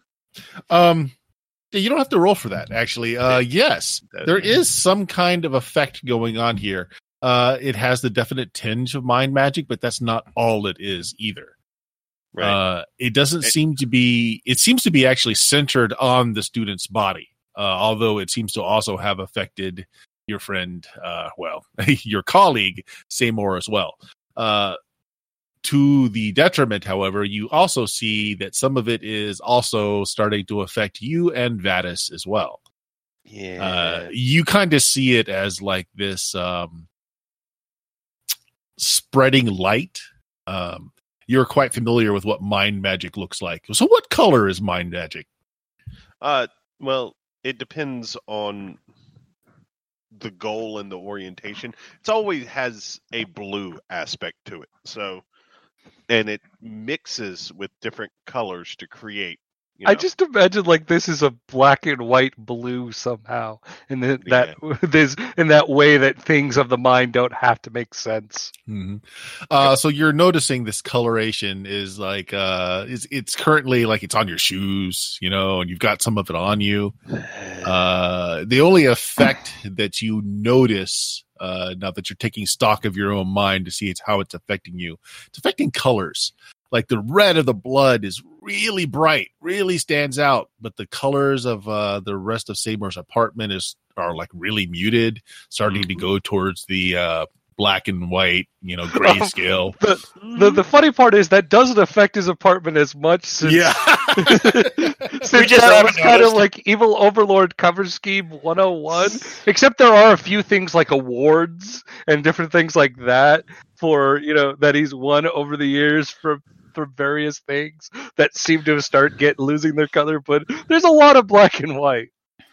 Um, you don't have to roll for that, actually. Uh, yes, there is some kind of effect going on here. Uh, it has the definite tinge of mind magic, but that's not all it is either. Right. Uh, it doesn't It- seem to be, it seems to be actually centered on the student's body. Uh, although it seems to also have affected your friend, uh, well, your colleague, Seymour as well. Uh, to the detriment, however, you also see that some of it is also starting to affect you and Vadis as well. yeah. Uh, you kind of see it as like this um, spreading light. Um, you're quite familiar with what mind magic looks like. So what color is mind magic? Uh, well, it depends on the goal and the orientation. It's always has a blue aspect to it. So, and it mixes with different colors to create. You know? I just imagine like this is a black and white blue somehow, in the, that there's in that way that things of the mind don't have to make sense. Mm-hmm. Uh, so you're noticing this coloration is like uh, it's it's currently like it's on your shoes, you know, and you've got some of it on you. Uh, the only effect that you notice uh, now that you're taking stock of your own mind to see it's how it's affecting you, it's affecting colors. Like the red of the blood is really bright, really stands out, but the colors of uh, the rest of Seymour's apartment is are like really muted, starting to go towards the uh, black and white, you know, grayscale. The, the the funny part is that doesn't affect his apartment as much since, Yeah. since We just that haven't was kind of noticed. like Evil Overlord cover scheme one oh one. Except there are a few things like awards and different things like that for, you know, that he's won over the years from for various things that seem to start get losing their color, but there's a lot of black and white.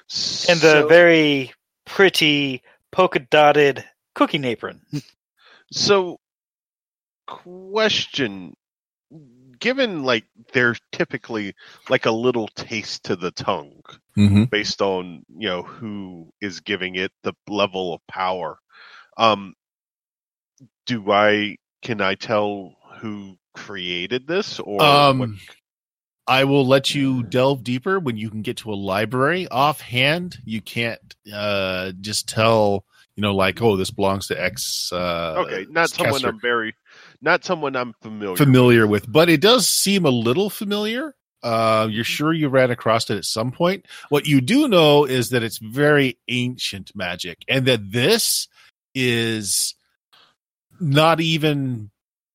And the So- very pretty polka dotted cooking apron. So, question: given like they're typically like a little taste to the tongue, Mm-hmm. based on you know who is giving it the level of power, um, do I can I tell who created this or what? Um, I will let you delve deeper when you can get to a library. Offhand, you can't uh, just tell, you know, like, oh, this belongs to X. Uh, Okay, not someone Kessler. I'm very, not someone I'm familiar. familiar with, but it does seem a little familiar. Uh, you're sure you ran across it at some point. What you do know is that it's very ancient magic, and that this is not even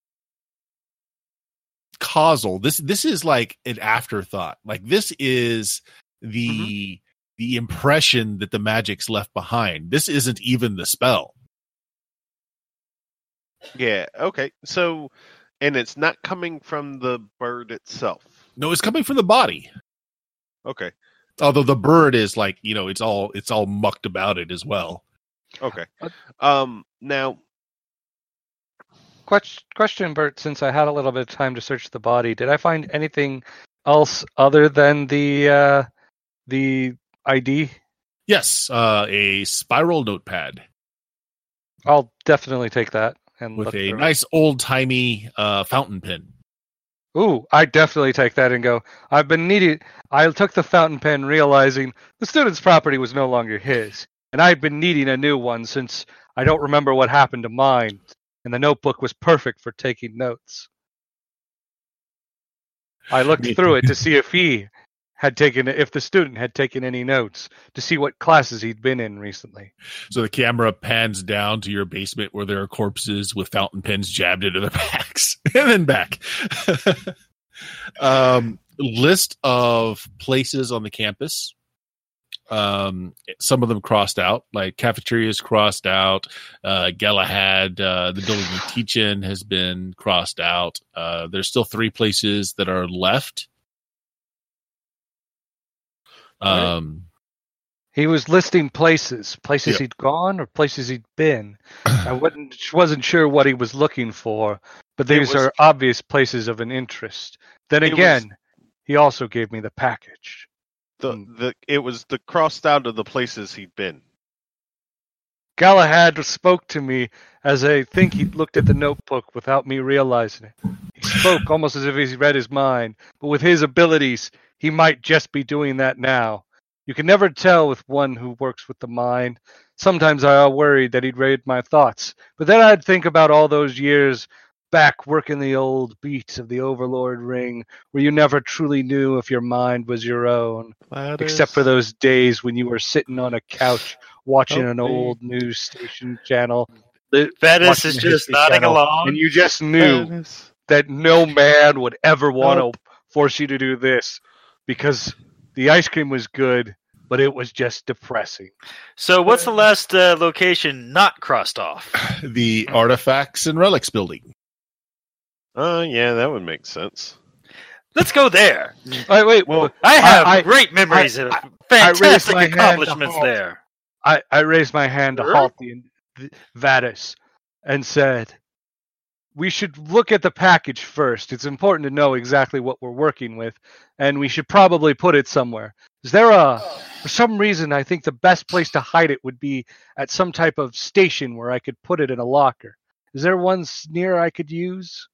causal. This this is like an afterthought. Like this is the Mm-hmm. the impression that the magic's left behind. This isn't even the spell. Yeah. Okay. So, and it's not coming from the bird itself. No, it's coming from the body. Okay. Although the bird is like, you know, it's all it's all mucked about it as well. Okay. Um. Now, Question, question, Bert. Since I had a little bit of time to search the body, did I find anything else other than the uh, the I D? Yes, uh, a spiral notepad I'll definitely take that and with look a through it. nice old timey uh, fountain pen. Ooh, I definitely take that and go. I've been needing. I took the fountain pen, realizing the student's property was no longer his, and I'd been needing a new one since I don't remember what happened to mine, and the notebook was perfect for taking notes. I looked through it to see if he had taken, if the student had taken any notes, to see what classes he'd been in recently. So the camera pans down to your basement where there are corpses with fountain pens jabbed into their backs, and then back. um, list of places on the campus. Um, some of them crossed out, like cafeterias crossed out. Uh, Galahad, uh, the building you teach in, has been crossed out. Uh, there's still three places that are left. Um, He was listing places, places Yeah. he'd gone or places he'd been. I wasn't wasn't sure what he was looking for, but these was- are obvious places of an interest. Then It was- again, he also gave me the package. the Hmm. the it was the crossed out of the places he'd been. Galahad spoke to me as I think he looked at the notebook without me realizing it. He spoke almost as if he read his mind, but with his abilities, he might just be doing that now. You can never tell with one who works with the mind. Sometimes I worried that he'd read my thoughts, but then I'd think about all those years back working the old beats of the Overlord Ring, where you never truly knew if your mind was your own. Except for those days when you were sitting on a couch watching Help an me. old news station channel. li- Bettis watching is the just History nodding Channel, along. and you just knew that no man would ever want to force you to do this because the ice cream was good, but it was just depressing. So, what's the last uh, location not crossed off? the Artifacts and Relics building. Uh, yeah, that would make sense. Let's go there. Wait, wait. Well, I have I- great memories of I- I raised fantastic my hand to accomplishments halt. there. I, I raised my hand to Sure. halt the, the Vadis and said, we should look at the package first. It's important to know exactly what we're working with, and we should probably put it somewhere. Is there a, for some reason, I think the best place to hide it would be at some type of station where I could put it in a locker. Is there one s- near I could use?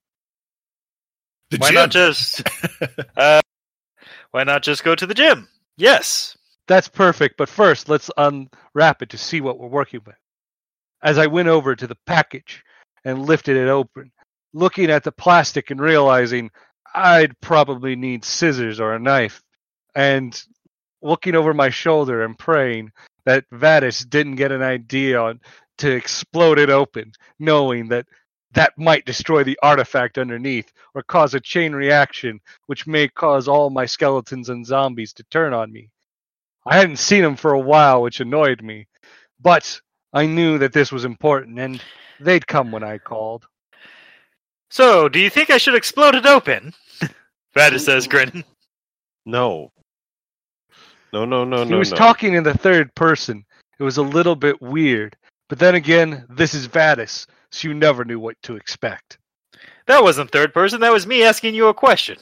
The Why gym. not just uh, why not just go to the gym? Yes. That's perfect, but first let's unwrap it to see what we're working with. As I went over to the package and lifted it open, looking at the plastic and realizing I'd probably need scissors or a knife, and looking over my shoulder and praying that Vadis didn't get an idea on to explode it open, knowing that that might destroy the artifact underneath or cause a chain reaction which may cause all my skeletons and zombies to turn on me. I hadn't seen them for a while, which annoyed me, but I knew that this was important, and they'd come when I called. So, do you think I should explode it open? Vadis says, grinning. No. No, no, no, He no, was no. talking in the third person. It was a little bit weird. But then again, this is Vadis, so you never knew what to expect. That wasn't third person. That was me asking you a question.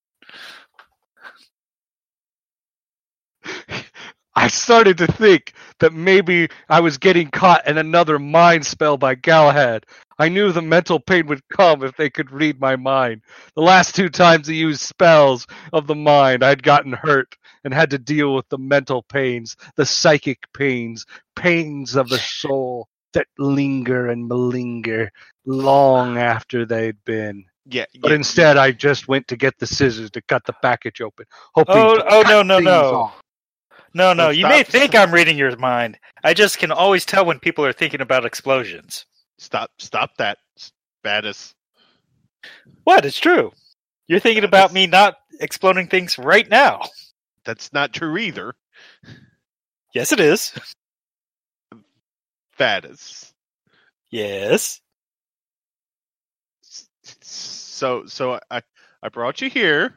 I started to think that maybe I was getting caught in another mind spell by Galahad. I knew the mental pain would come if they could read my mind. The last two times he used spells of the mind, I'd gotten hurt and had to deal with the mental pains, the psychic pains, pains of the soul that linger and malinger long after they'd been. Yeah, But yeah, instead, I just went to get the scissors to cut the package open, hoping Oh, to oh cut no, no, things no. off. No, no, Well, you stop- may think I'm reading your mind. I just can always tell when people are thinking about explosions. Stop, stop that, Vadis. What? It's true. You're thinking Uh, about that's- me not exploding things right now. That's not true either, Yes, it is. Vadis. Yes. So, so I, I brought you here.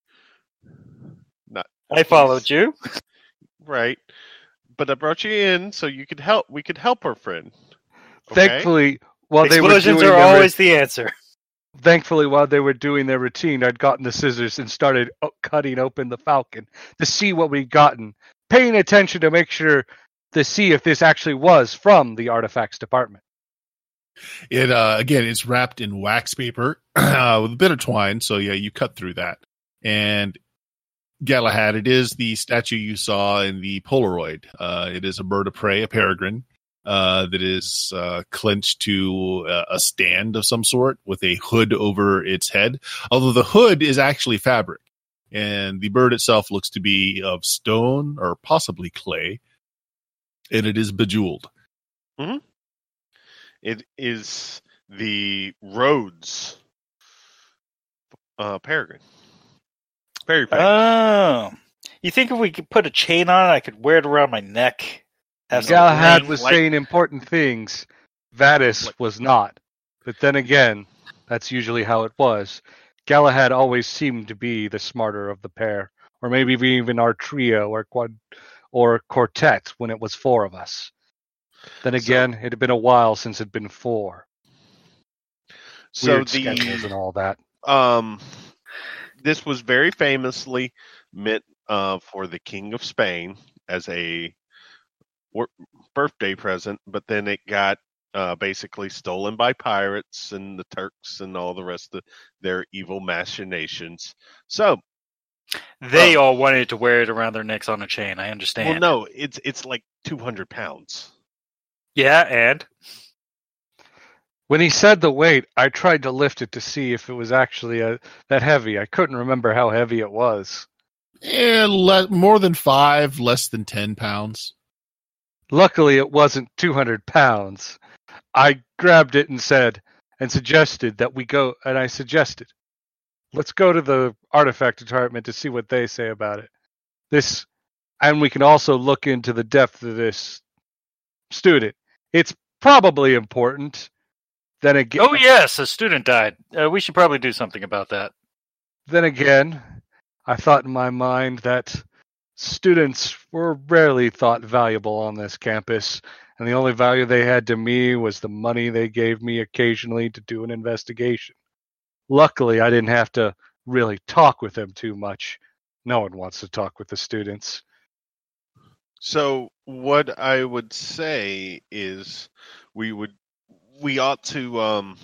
Not I followed you. right, but I brought you in so you could help. We could help our friend. Okay? Thankfully, while they were Explosions doing are their always the answer. thankfully while they were doing their routine, I'd gotten the scissors and started o- cutting open the Falcon to see what we'd gotten, paying attention to make sure to see if this actually was from the artifacts department. It uh, again, it's wrapped in wax paper uh, with a bit of twine. So yeah, you cut through that. And Galahad, it is the statue you saw in the Polaroid. Uh, it is a bird of prey, a peregrine, uh, that is uh, clenched to uh, a stand of some sort with a hood over its head. Although the hood is actually fabric, and the bird itself looks to be of stone or possibly clay, and it is bejeweled. It is the Rhodes uh, Peregrine. Very famous. Oh. You think if we could put a chain on it, I could wear it around my neck? Have some Galahad ring was light- saying important things. Vadis was not. But then again, that's usually how it was. Galahad always seemed to be the smarter of the pair, or maybe even our trio or quad or quartet when it was four of us. Then So- again, it had been a while since it had been four. so Weird schedules the and all that. um, this was very famously meant uh, for the King of Spain as a wor- birthday present, but then it got uh, basically stolen by pirates and the Turks and all the rest of their evil machinations. So, They Oh. all wanted to wear it around their necks on a chain. I understand. well, no, it's it's like two hundred pounds. Yeah, and When he said the weight, I tried to lift it to see if it was actually uh that heavy. I couldn't remember how heavy it was. Eh, le- more than five, less than ten pounds. Luckily, it wasn't two hundred pounds. I grabbed it and said, and suggested that we go, and I suggested, let's go to the artifact department to see what they say about it. This, and we can also look into the depth of this student. It's probably important. Then again, oh yes, a student died. Uh, we should probably do something about that. Then again, I thought in my mind that students were rarely thought valuable on this campus, and the only value they had to me was the money they gave me occasionally to do an investigation. Luckily, I didn't have to really talk with them too much. No one wants to talk with the students. So what I would say is we would we ought to um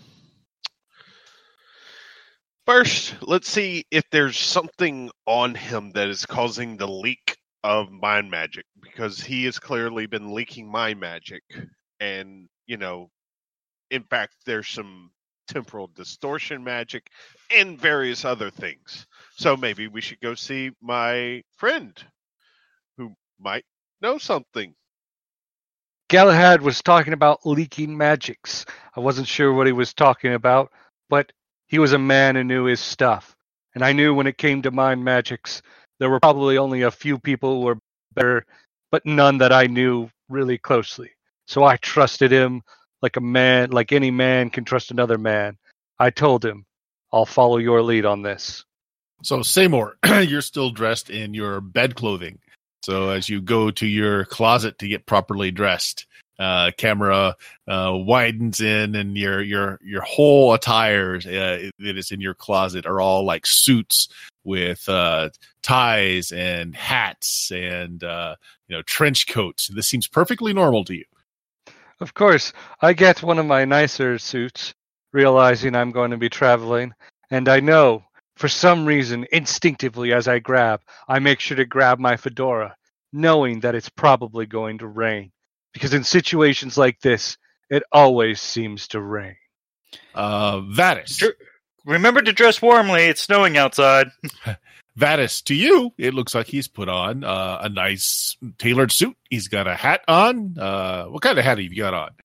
first let's see if there's something on him that is causing the leak of mind magic, because he has clearly been leaking mind magic, and you know, in fact there's some temporal distortion magic and various other things. So maybe we should go see my friend who might know something. Galahad was talking about leaking magics. I wasn't sure what he was talking about, but he was a man who knew his stuff. And I knew when it came to mind magics, there were probably only a few people who were better, but none that I knew really closely. So I trusted him like a man, like any man can trust another man. I told him, I'll follow your lead on this. So Seymour, you're still dressed in your bed clothing. So as you go to your closet to get properly dressed, uh, camera uh, widens in, and your your your whole attire uh, that is in your closet are all like suits with uh, ties and hats and uh, you know trench coats. This seems perfectly normal to you. Of course, I get one of my nicer suits, realizing I'm going to be traveling, and I know, for some reason, instinctively as I grab, I make sure to grab my fedora, knowing that it's probably going to rain. Because in situations like this, it always seems to rain. Uh, Vadis. Remember to dress warmly. It's snowing outside. Vadis, to you, it looks like he's put on uh, a nice tailored suit. He's got a hat on. Uh, what kind of hat have you got on?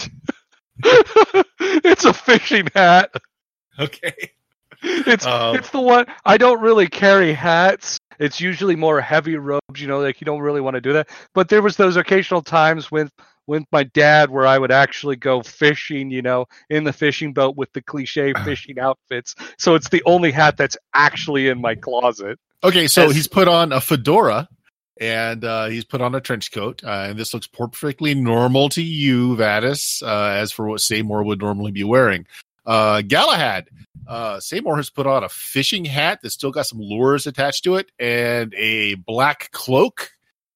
It's a fishing hat. Okay. It's Um, it's the one I don't really carry hats. It's usually more heavy robes, you know, like you don't really want to do that. But there was those occasional times with with my dad where I would actually go fishing, you know, in the fishing boat with the cliche fishing outfits. So it's the only hat that's actually in my closet. Okay, so As- he's put on a fedora, and uh, he's put on a trench coat, uh, and this looks perfectly normal to you, Vadis, uh, as for what Seymour would normally be wearing. Uh, Galahad, uh, Seymour has put on a fishing hat that's still got some lures attached to it, and a black cloak,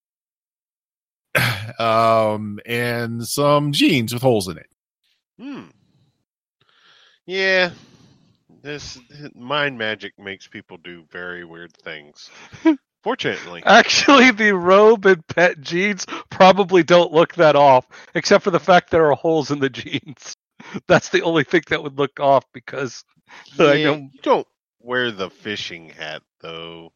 um, and some jeans with holes in it. Hmm. Yeah. This mind magic makes people do very weird things. Fortunately. Actually, the robe and pet jeans probably don't look that off, except for the fact there are holes in the jeans. That's the only thing that would look off because Yeah, I know you don't wear the fishing hat though.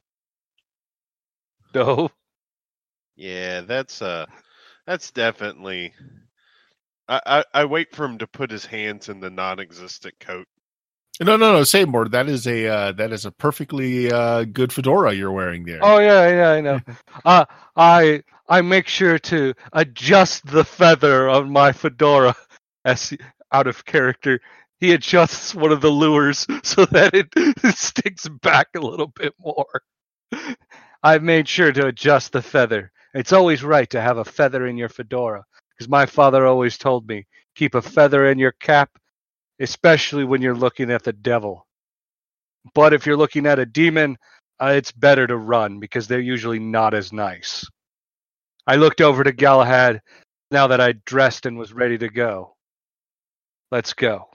no. Yeah, that's uh that's definitely I, I, I wait for him to put his hands in the non existent coat. No, no, no, Seymour, that is a uh, that is a perfectly uh, good fedora you're wearing there. Oh yeah, yeah, I know. uh, I I make sure to adjust the feather on my fedora as out of character. He adjusts one of the lures so that it sticks back a little bit more. I've made sure to adjust the feather. It's always right to have a feather in your fedora, because my father always told me, keep a feather in your cap, especially when you're looking at the devil. But if you're looking at a demon, uh, it's better to run, because they're usually not as nice. I looked over to Galahad now that I'd dressed and was ready to go. Let's go.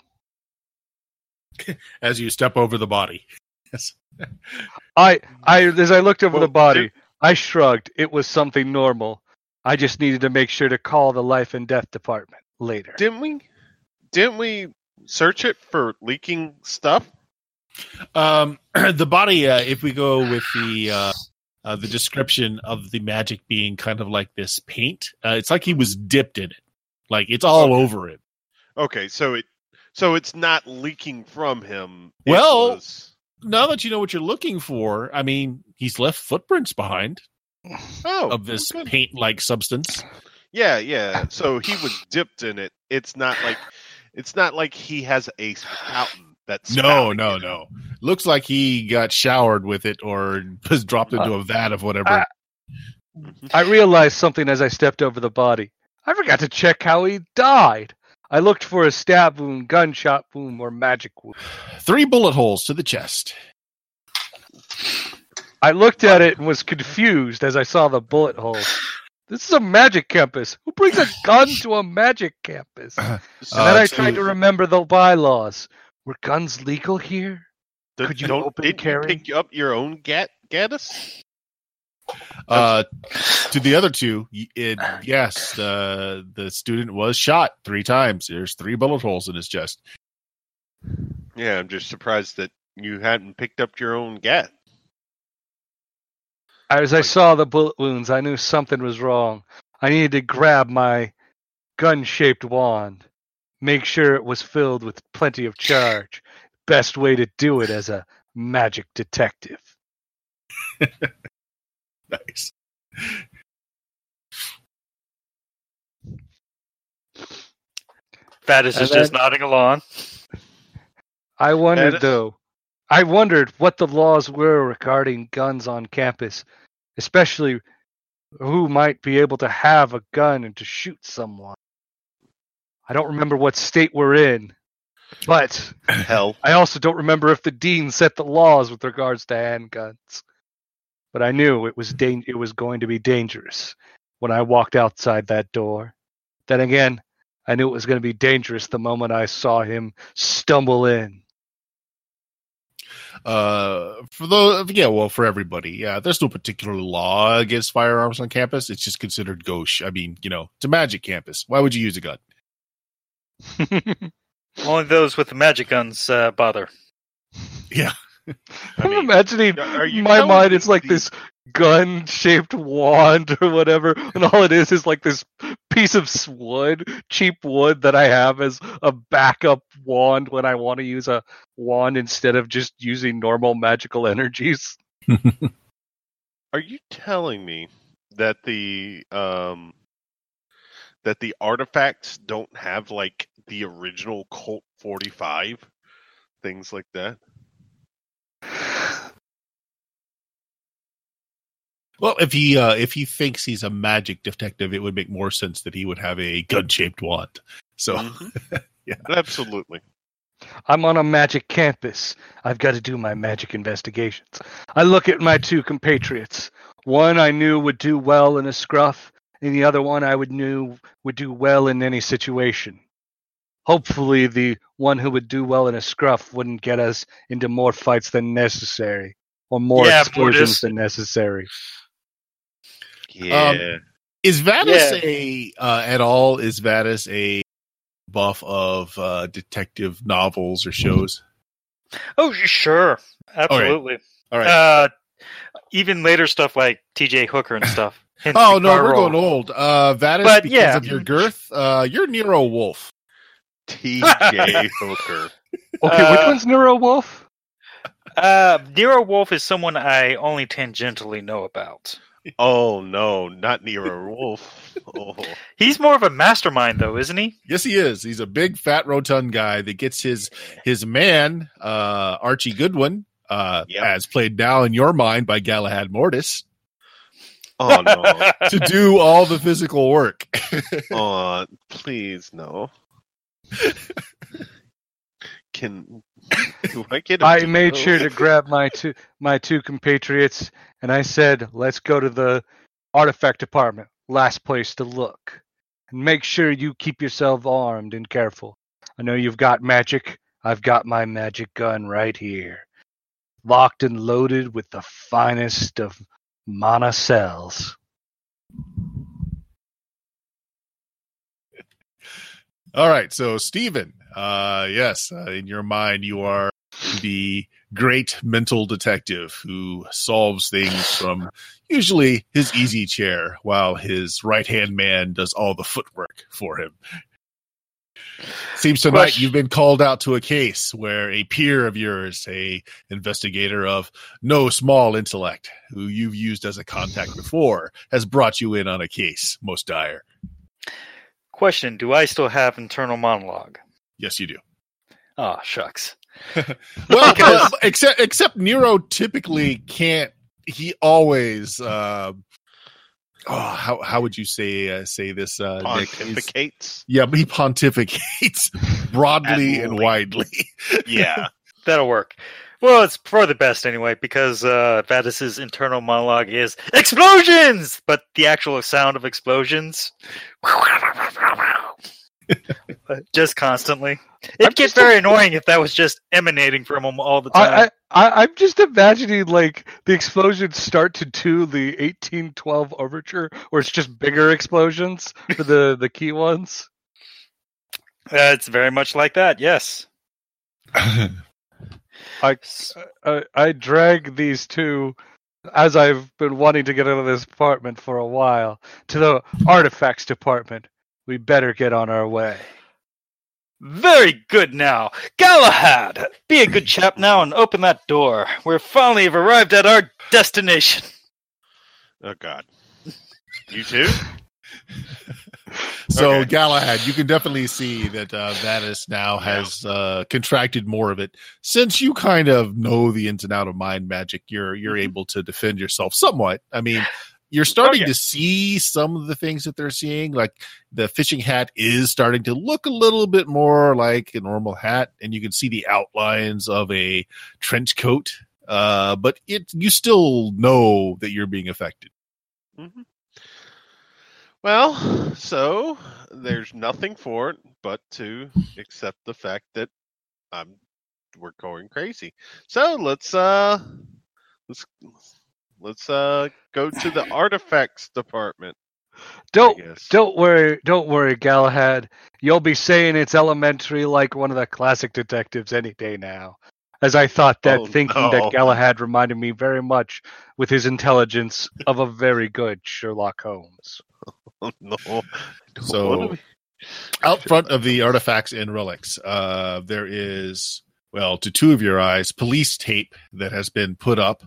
As you step over the body. Yes. I, I, as I looked over Well, the body, I shrugged. It was something normal. I just needed to make sure to call the life and death department later. Didn't we didn't we search it for leaking stuff? Um, the body, uh, if we go with the uh, uh, the description of the magic being kind of like this paint, uh, it's like he was dipped in it. Like it's all Okay. over him. Okay, so it so it's not leaking from him. It Well- was- Now that you know what you're looking for, I mean, he's left footprints behind oh, of this good. paint-like substance. Yeah, yeah. So he was dipped in it. It's not like it's not like he has a fountain that's No, spouting no, in it. no. Looks like he got showered with it or was dropped into a vat of whatever. Uh, I realized something as I stepped over the body. I forgot to check how he died. I looked for a stab wound, gunshot wound, or magic wound. Three bullet holes to the chest. I looked at it and was confused as I saw the bullet hole. This is a magic campus. Who brings a gun to a magic campus? And Uh, then I to- tried to remember the bylaws. Were guns legal here? Did- Could you don't- open didn't carry? you pick up your own gat Gaddis? Uh, to the other two, y- it, yes, the the student was shot three times. There's three bullet holes in his chest. Yeah, I'm just surprised that you hadn't picked up your own gat. As I Like- saw the bullet wounds, I knew something was wrong. I needed to grab my gun-shaped wand, make sure it was filled with plenty of charge. Best way to do it as a magic detective. Nice. Faddis And is just then- nodding along. I wondered, Edis? though, I wondered what the laws were regarding guns on campus, especially who might be able to have a gun and to shoot someone. I don't remember what state we're in, but Hell. I also don't remember if the dean set the laws with regards to handguns. But I knew it was da- it was going to be dangerous when I walked outside that door. Then again, I knew it was going to be dangerous the moment I saw him stumble in. Uh, for the yeah, well, for everybody, yeah. There's no particular law against firearms on campus. It's just considered gauche. I mean, you know, it's a magic campus. Why would you use a gun? Only those with the magic guns uh, bother. Yeah. I'm mean, imagining are you my telling mind. me It's like the- this gun-shaped wand or whatever, and all it is is like this piece of s- wood, cheap wood that I have as a backup wand when I want to use a wand instead of just using normal magical energies. Are you telling me that the um that the artifacts don't have like the original Colt forty-five, things like that? Well, if he uh, if he thinks he's a magic detective, it would make more sense that he would have a gun-shaped wand. So, Mhm. yeah. Absolutely. I'm on a magic campus. I've got to do my magic investigations. I look at my two compatriots. One I knew would do well in a scruff, and the other one I would knew would do well in any situation. Hopefully, the one who would do well in a scruff wouldn't get us into more fights than necessary, or more Yeah, explosions Mortis. than necessary. Yeah. Is Vadis Yeah. a uh, at all? Is Vadis a buff of uh, detective novels or shows? Oh, sure. Absolutely. All right. Uh, even later stuff like T J Hooker and stuff. Hence oh the no, car we're roll. going old. Uh, Vadis, But, because yeah. of your girth, uh, you're Nero Wolf. T J Hooker. Okay, which Uh, one's Neuro Wolf? Uh, Nero Wolf is someone I only tangentially know about. Oh no, not Nero Wolf. Oh. He's more of a mastermind, though, isn't he? Yes, he is. He's a big, fat, rotund guy that gets his his man, uh, Archie Goodwin, uh, Yep. as played now in your mind by Galahad Mortis, Oh no. to do all the physical work. Oh, please no. Can do I get? a I made deal? sure to grab my two my two compatriots, and I said, "Let's go to the artifact department, last place to look, and make sure you keep yourself armed and careful. I know you've got magic. I've got my magic gun right here, locked and loaded with the finest of mana cells." All right, so Stephen, uh, yes, uh, in your mind, you are the great mental detective who solves things from usually his easy chair, while his right hand man does all the footwork for him. Seems tonight Question. you've been called out to a case where a peer of yours, a investigator of no small intellect, who you've used as a contact before, has brought you in on a case most dire. Question: do I still have internal monologue? Yes, you do. Oh, shucks. Well, Because- well, except except Nero typically can't. He always. Uh, oh, how how would you say uh, say this? Uh, Nick? He's- Pontificates. Yeah, but he pontificates broadly and Admirably. widely. Yeah. That'll work. Well, it's for the best anyway, because uh, Vadis's internal monologue is explosions, but the actual sound of explosions, just constantly. It'd I'm get just very a- annoying if that was just emanating from him all the time. I, I, I, I'm just imagining like the explosions start to do the eighteen twelve overture, where it's just bigger explosions for the, the key ones. Uh, it's very much like that. Yes. I, I, I drag these two, as I've been wanting to get out of this apartment for a while, to the artifacts department. We better get on our way. Very good now. Galahad, be a good chap now and open that door. We finally have arrived at our destination. Oh God. You too? So Okay. Galahad, you can definitely see that uh, Vadis now has uh, contracted more of it. Since you kind of know the ins and out of mind magic, you're you're able to defend yourself somewhat. I mean, you're starting Oh, yeah. to see some of the things that they're seeing. Like the fishing hat is starting to look a little bit more like a normal hat, and you can see the outlines of a trench coat. Uh, but it you still know that you're being affected. Mm-hmm. Well, so there's nothing for it but to accept the fact that I'm we're going crazy. So let's uh let's let's uh go to the artifacts department. Don't I guess. don't worry, don't worry, Galahad. You'll be saying it's elementary like one of the classic detectives any day now. As I thought that Oh, thinking no. that Galahad reminded me very much with his intelligence of a very good Sherlock Holmes. Oh, no. I don't So- wanna be- Out front of the artifacts and relics, uh, there is, well, to two of your eyes, police tape that has been put up.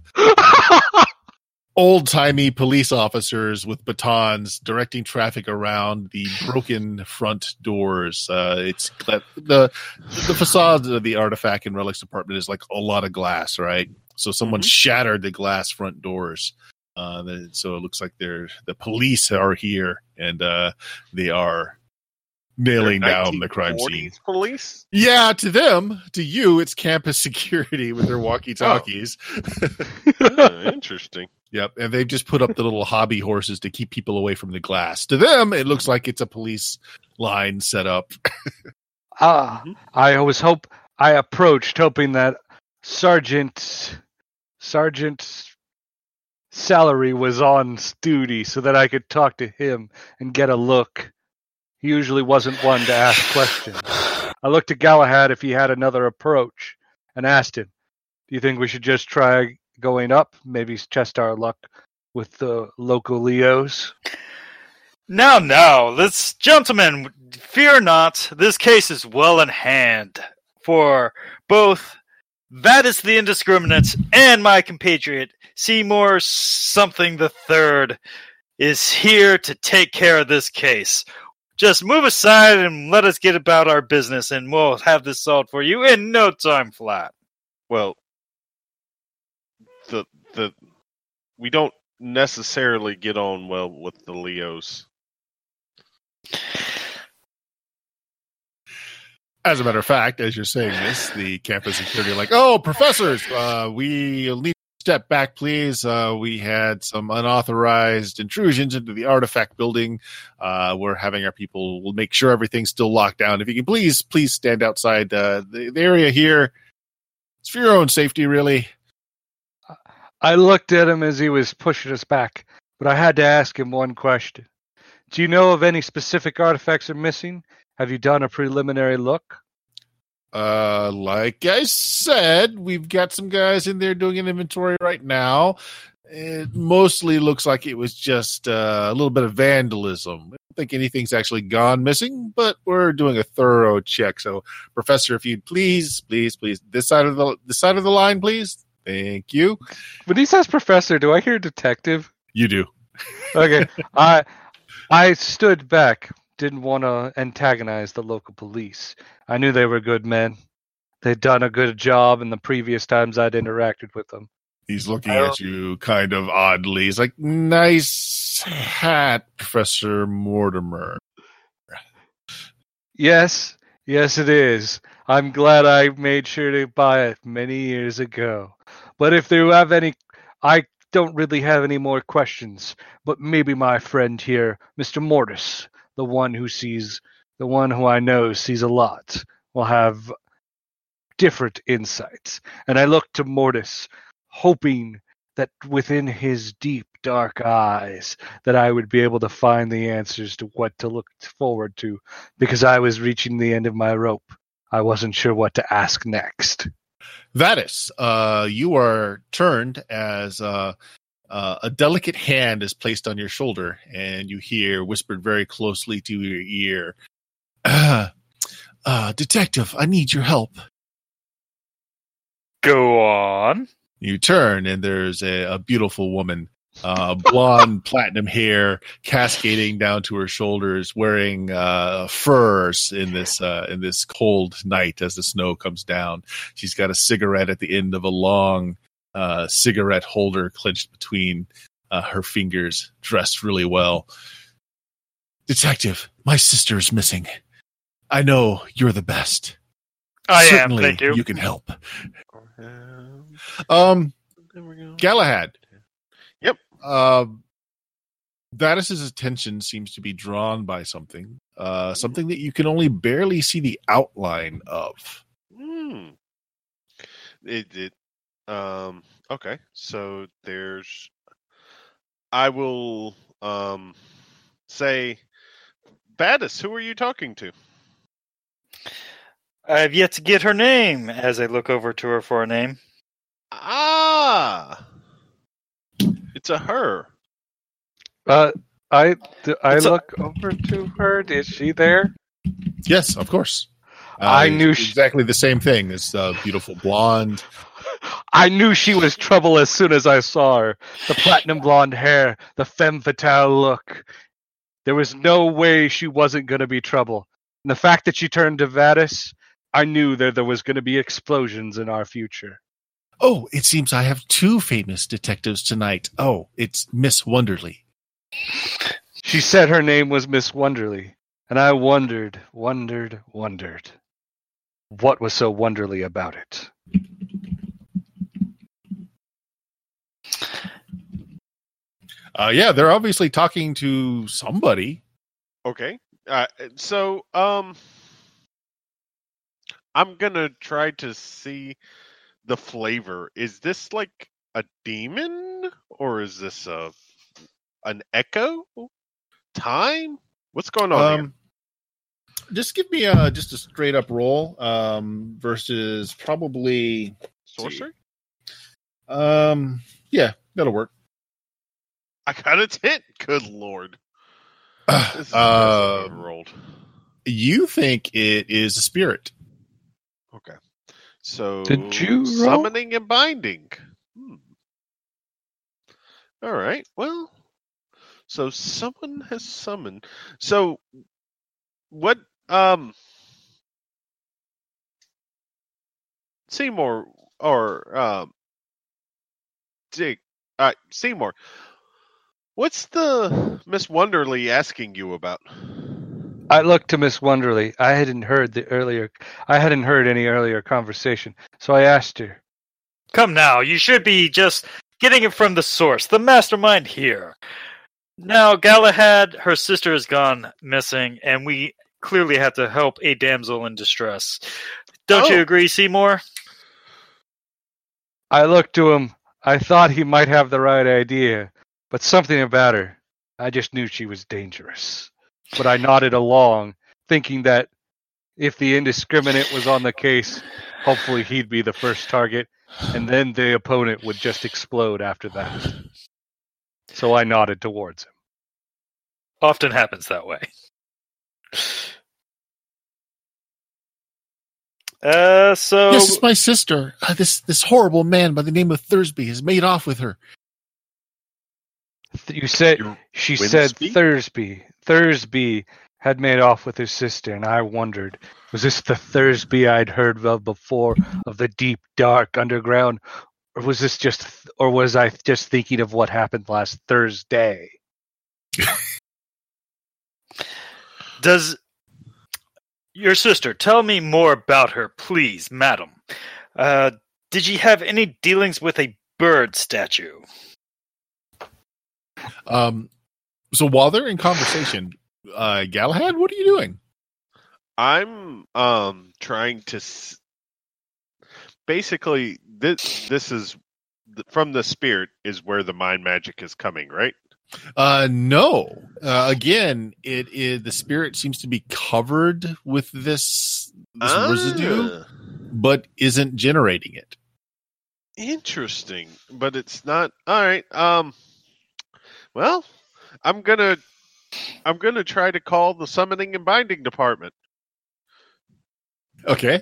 Old-timey police officers with batons directing traffic around the broken front doors. Uh, it's the the facade of the artifact and relics department is like a lot of glass, right? So someone Mhm. shattered the glass front doors. Uh, the- so it looks like they're the police are here and uh, they are nailing down the crime scene. nineteen forties police? Yeah, to them, to you, it's campus security with their walkie-talkies. Oh, interesting. Yep, and they've just put up the little hobby horses to keep people away from the glass. To them, it looks like it's a police line set up. Ah, Mhm. I was hope I approached hoping that Sergeant Sergeant Salary was on duty so that I could talk to him and get a look. He usually wasn't one to ask questions. I looked at Galahad if he had another approach and asked him, "Do you think we should just try going up? Maybe test our luck with the local Leos?" Now, now, let's, gentlemen, fear not. This case is well in hand for both Vadis the Indiscriminate and my compatriot Seymour something the third is here to take care of this case. Just move aside and let us get about our business, and we'll have this solved for you in no time flat. Well, the the we don't necessarily get on well with the Leos. As a matter of fact, as you're saying this, the campus security are like, oh, professors, uh, we'll need to step back, please. Uh, we had some unauthorized intrusions into the artifact building. Uh, we're having our people, we'll make sure everything's still locked down. If you can please, please stand outside uh, the, the area here. It's for your own safety, really. I looked at him as he was pushing us back, but I had to ask him one question. Do you know if any specific artifacts are missing? Have you done a preliminary look? Uh, like I said, we've got some guys in there doing an inventory right now. It mostly looks like it was just uh, a little bit of vandalism. I don't think anything's actually gone missing, but we're doing a thorough check. So, Professor, if you'd please, please, please, this side of the this side of the line, please. Thank you. When he says professor, do I hear detective? You do. Okay. I I stood back, didn't want to antagonize the local police. I knew they were good men. They'd done a good job in the previous times I'd interacted with them. He's looking I at you kind of oddly. He's like, nice hat, Professor Mortimer. Yes, yes it is. I'm glad I made sure to buy it many years ago. But if you have any, I don't really have any more questions. But maybe my friend here, Mister Mortis, the one who sees, the one who I know sees a lot, will have different insights. And I look to Mortis, hoping that within his deep, dark eyes, that I would be able to find the answers to what to look forward to, because I was reaching the end of my rope. I wasn't sure what to ask next. Vadis, uh, you are turned as uh, uh, a delicate hand is placed on your shoulder, and you hear whispered very closely to your ear, uh, uh, Detective, I need your help. Go on. You turn, and there's a, a beautiful woman, uh, blonde, platinum hair, cascading down to her shoulders, wearing uh, furs in this uh, in this cold night as the snow comes down. She's got a cigarette at the end of a long uh, cigarette holder clenched between uh, her fingers dressed really well. Detective, my sister's missing. I know you're the best. I Certainly, am, thank you. can help. Um, Um, there we go. Galahad. Yep. Uh, Vadis's attention seems to be drawn by something. Uh, something that you can only barely see the outline of. Hmm. It, it um okay, so there's I will um say Vadis, who are you talking to? I've yet to get her name as I look over to her for a name. Ah, it's a her. Uh, I d- I It's a- look over to her. Is she there? Yes, of course. Uh, I knew she- exactly the same thing. This uh, beautiful blonde. I knew she was trouble as soon as I saw her. The platinum blonde hair, the femme fatale look. There was no way she wasn't going to be trouble. And the fact that she turned to Vadis, I knew that there was going to be explosions in our future. Oh, it seems I have two famous detectives tonight. Oh, it's Miss Wonderly. She said her name was Miss Wonderly, and I wondered, wondered, wondered. What was so wonderly about it? Uh, yeah, they're obviously talking to somebody. Okay. Uh, so um I'm going to try to see the flavor. Is this like a demon or is this a an echo? Time? What's going on here? Um, just give me a just a straight up roll um, versus probably Sorcery? um yeah, that'll work. I got a ten. Good lord. This is the best Uh, I've ever rolled. you think it is a spirit? Okay. So Did you roll? summoning and binding. Hmm. All right. Well, so someone has summoned. So what um Seymour or um Dick uh Seymour. What's the Miss Wonderly asking you about? I looked to Miss Wonderly. I hadn't heard the earlier. I hadn't heard any earlier conversation, so I asked her. Come now, you should be just getting it from the source, the mastermind here. Now, Galahad, her sister has gone missing, and we clearly have to help a damsel in distress. Don't Oh. you agree, Seymour? I looked to him. I thought he might have the right idea, but something about her. I just knew she was dangerous. But I nodded along, thinking that if the indiscriminate was on the case, hopefully he'd be the first target, and then the opponent would just explode after that. So I nodded towards him. Often happens that way. Uh, so Yes, it's my sister. Uh, this this horrible man by the name of Thursby has made off with her. You said You- she Winsby? said Thursby. Thursby had made off with his sister, and I wondered, was this the Thursby I'd heard of before, of the deep, dark underground, or was this just, or was I just thinking of what happened last Thursday? does your sister tell me more about her, please, madam? Uh, did she have any dealings with a bird statue? Um, so while they're in conversation, uh, Galahad, what are you doing? I'm um trying to s- basically this this is th- from the spirit is where the mind magic is coming, right? Uh, no. Uh, again, it is the spirit seems to be covered with this this Ah, residue, but isn't generating it. interesting, but it's not. All right. Um. Well, I'm gonna I'm gonna try to call the summoning and binding department. Okay.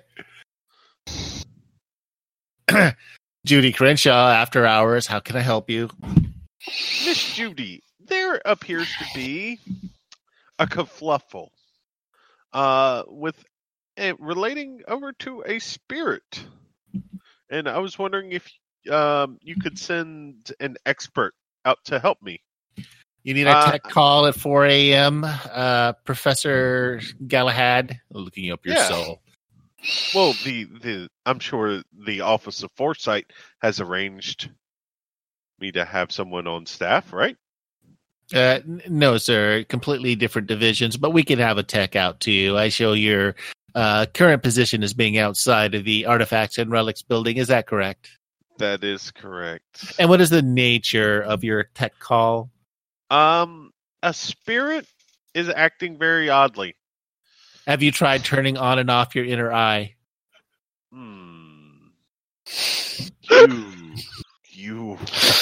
Judy Crenshaw, after hours. How can I help you? Miss Judy, there appears to be a kerfluffle uh, with uh, relating over to a spirit, and I was wondering if um, you could send an expert out to help me. You need a Uh, tech call at four a.m., uh, Professor Galahad, looking up your Yeah. soul. Well, the, the I'm sure the Office of Foresight has arranged me to have someone on staff, right? Uh, n- no, sir. Completely different divisions, but we can have a tech out to you. I show your uh, current position as being outside of the Artifacts and Relics building. Is that correct? That is correct. And what is the nature of your tech call? Um, a spirit is acting very oddly. Have you tried turning on and off your inner eye? Hmm. You, you,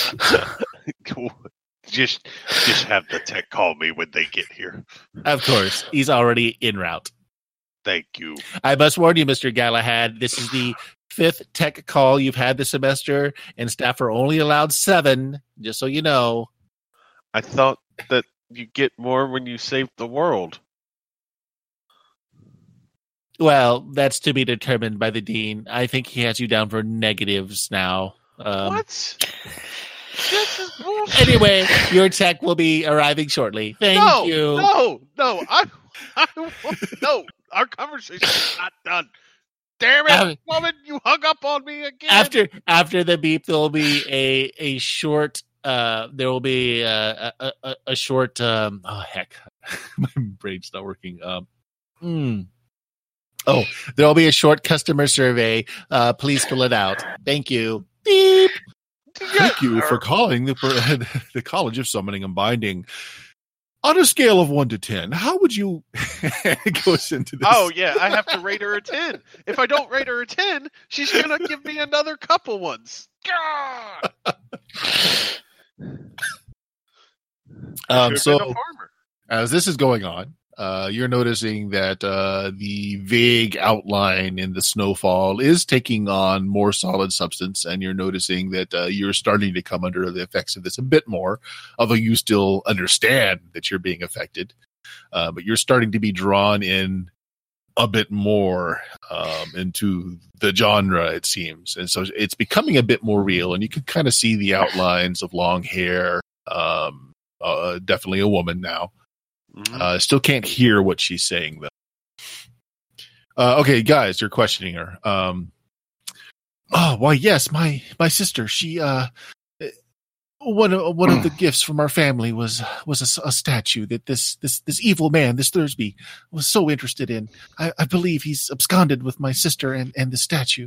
just, just have the tech call me when they get here. Of course. He's already en route. Thank you. I must warn you, Mister Galahad, this is the fifth tech call you've had this semester, and staff are only allowed seven, just so you know. I thought that you get more when you save the world. Well, that's to be determined by the dean. I think he has you down for negatives now. Um, What? This is bullshit. Anyway, your tech will be arriving shortly. Thank no, you. no, no, I, I, no. Our conversation is not done. Damn it, Um, woman! You hung up on me again. After after the beep, there will be a a short. Uh, there will be a a, a, a short. Um, oh heck, my brain's not working. Um, hmm. Oh, there will be a short customer survey. Uh, please fill it out. Thank you. Beep. Thank you for calling the the College of Summoning and Binding. On a scale of one to ten, how would you it goes into this? Oh yeah, I have to rate her a ten. If I don't rate her a ten, she's gonna give me another couple ones. God! Um, Should've so been a farmer. as this is going on, uh, you're noticing that uh, the vague outline in the snowfall is taking on more solid substance, and you're noticing that uh, you're starting to come under the effects of this a bit more, although you still understand that you're being affected. Uh, but you're starting to be drawn in a bit more um, into the genre, it seems. And so it's becoming a bit more real, and you can kind of see the outlines of long hair, um, uh, definitely a woman now. Mhm. Uh, still can't hear what she's saying, though. Uh, okay, guys, you're questioning her. Um, oh, why, yes, my my sister. She uh, one of one of the gifts from our family was was a, a statue that this this this evil man, this Thursby, was so interested in. I, I believe he's absconded with my sister and and the statue.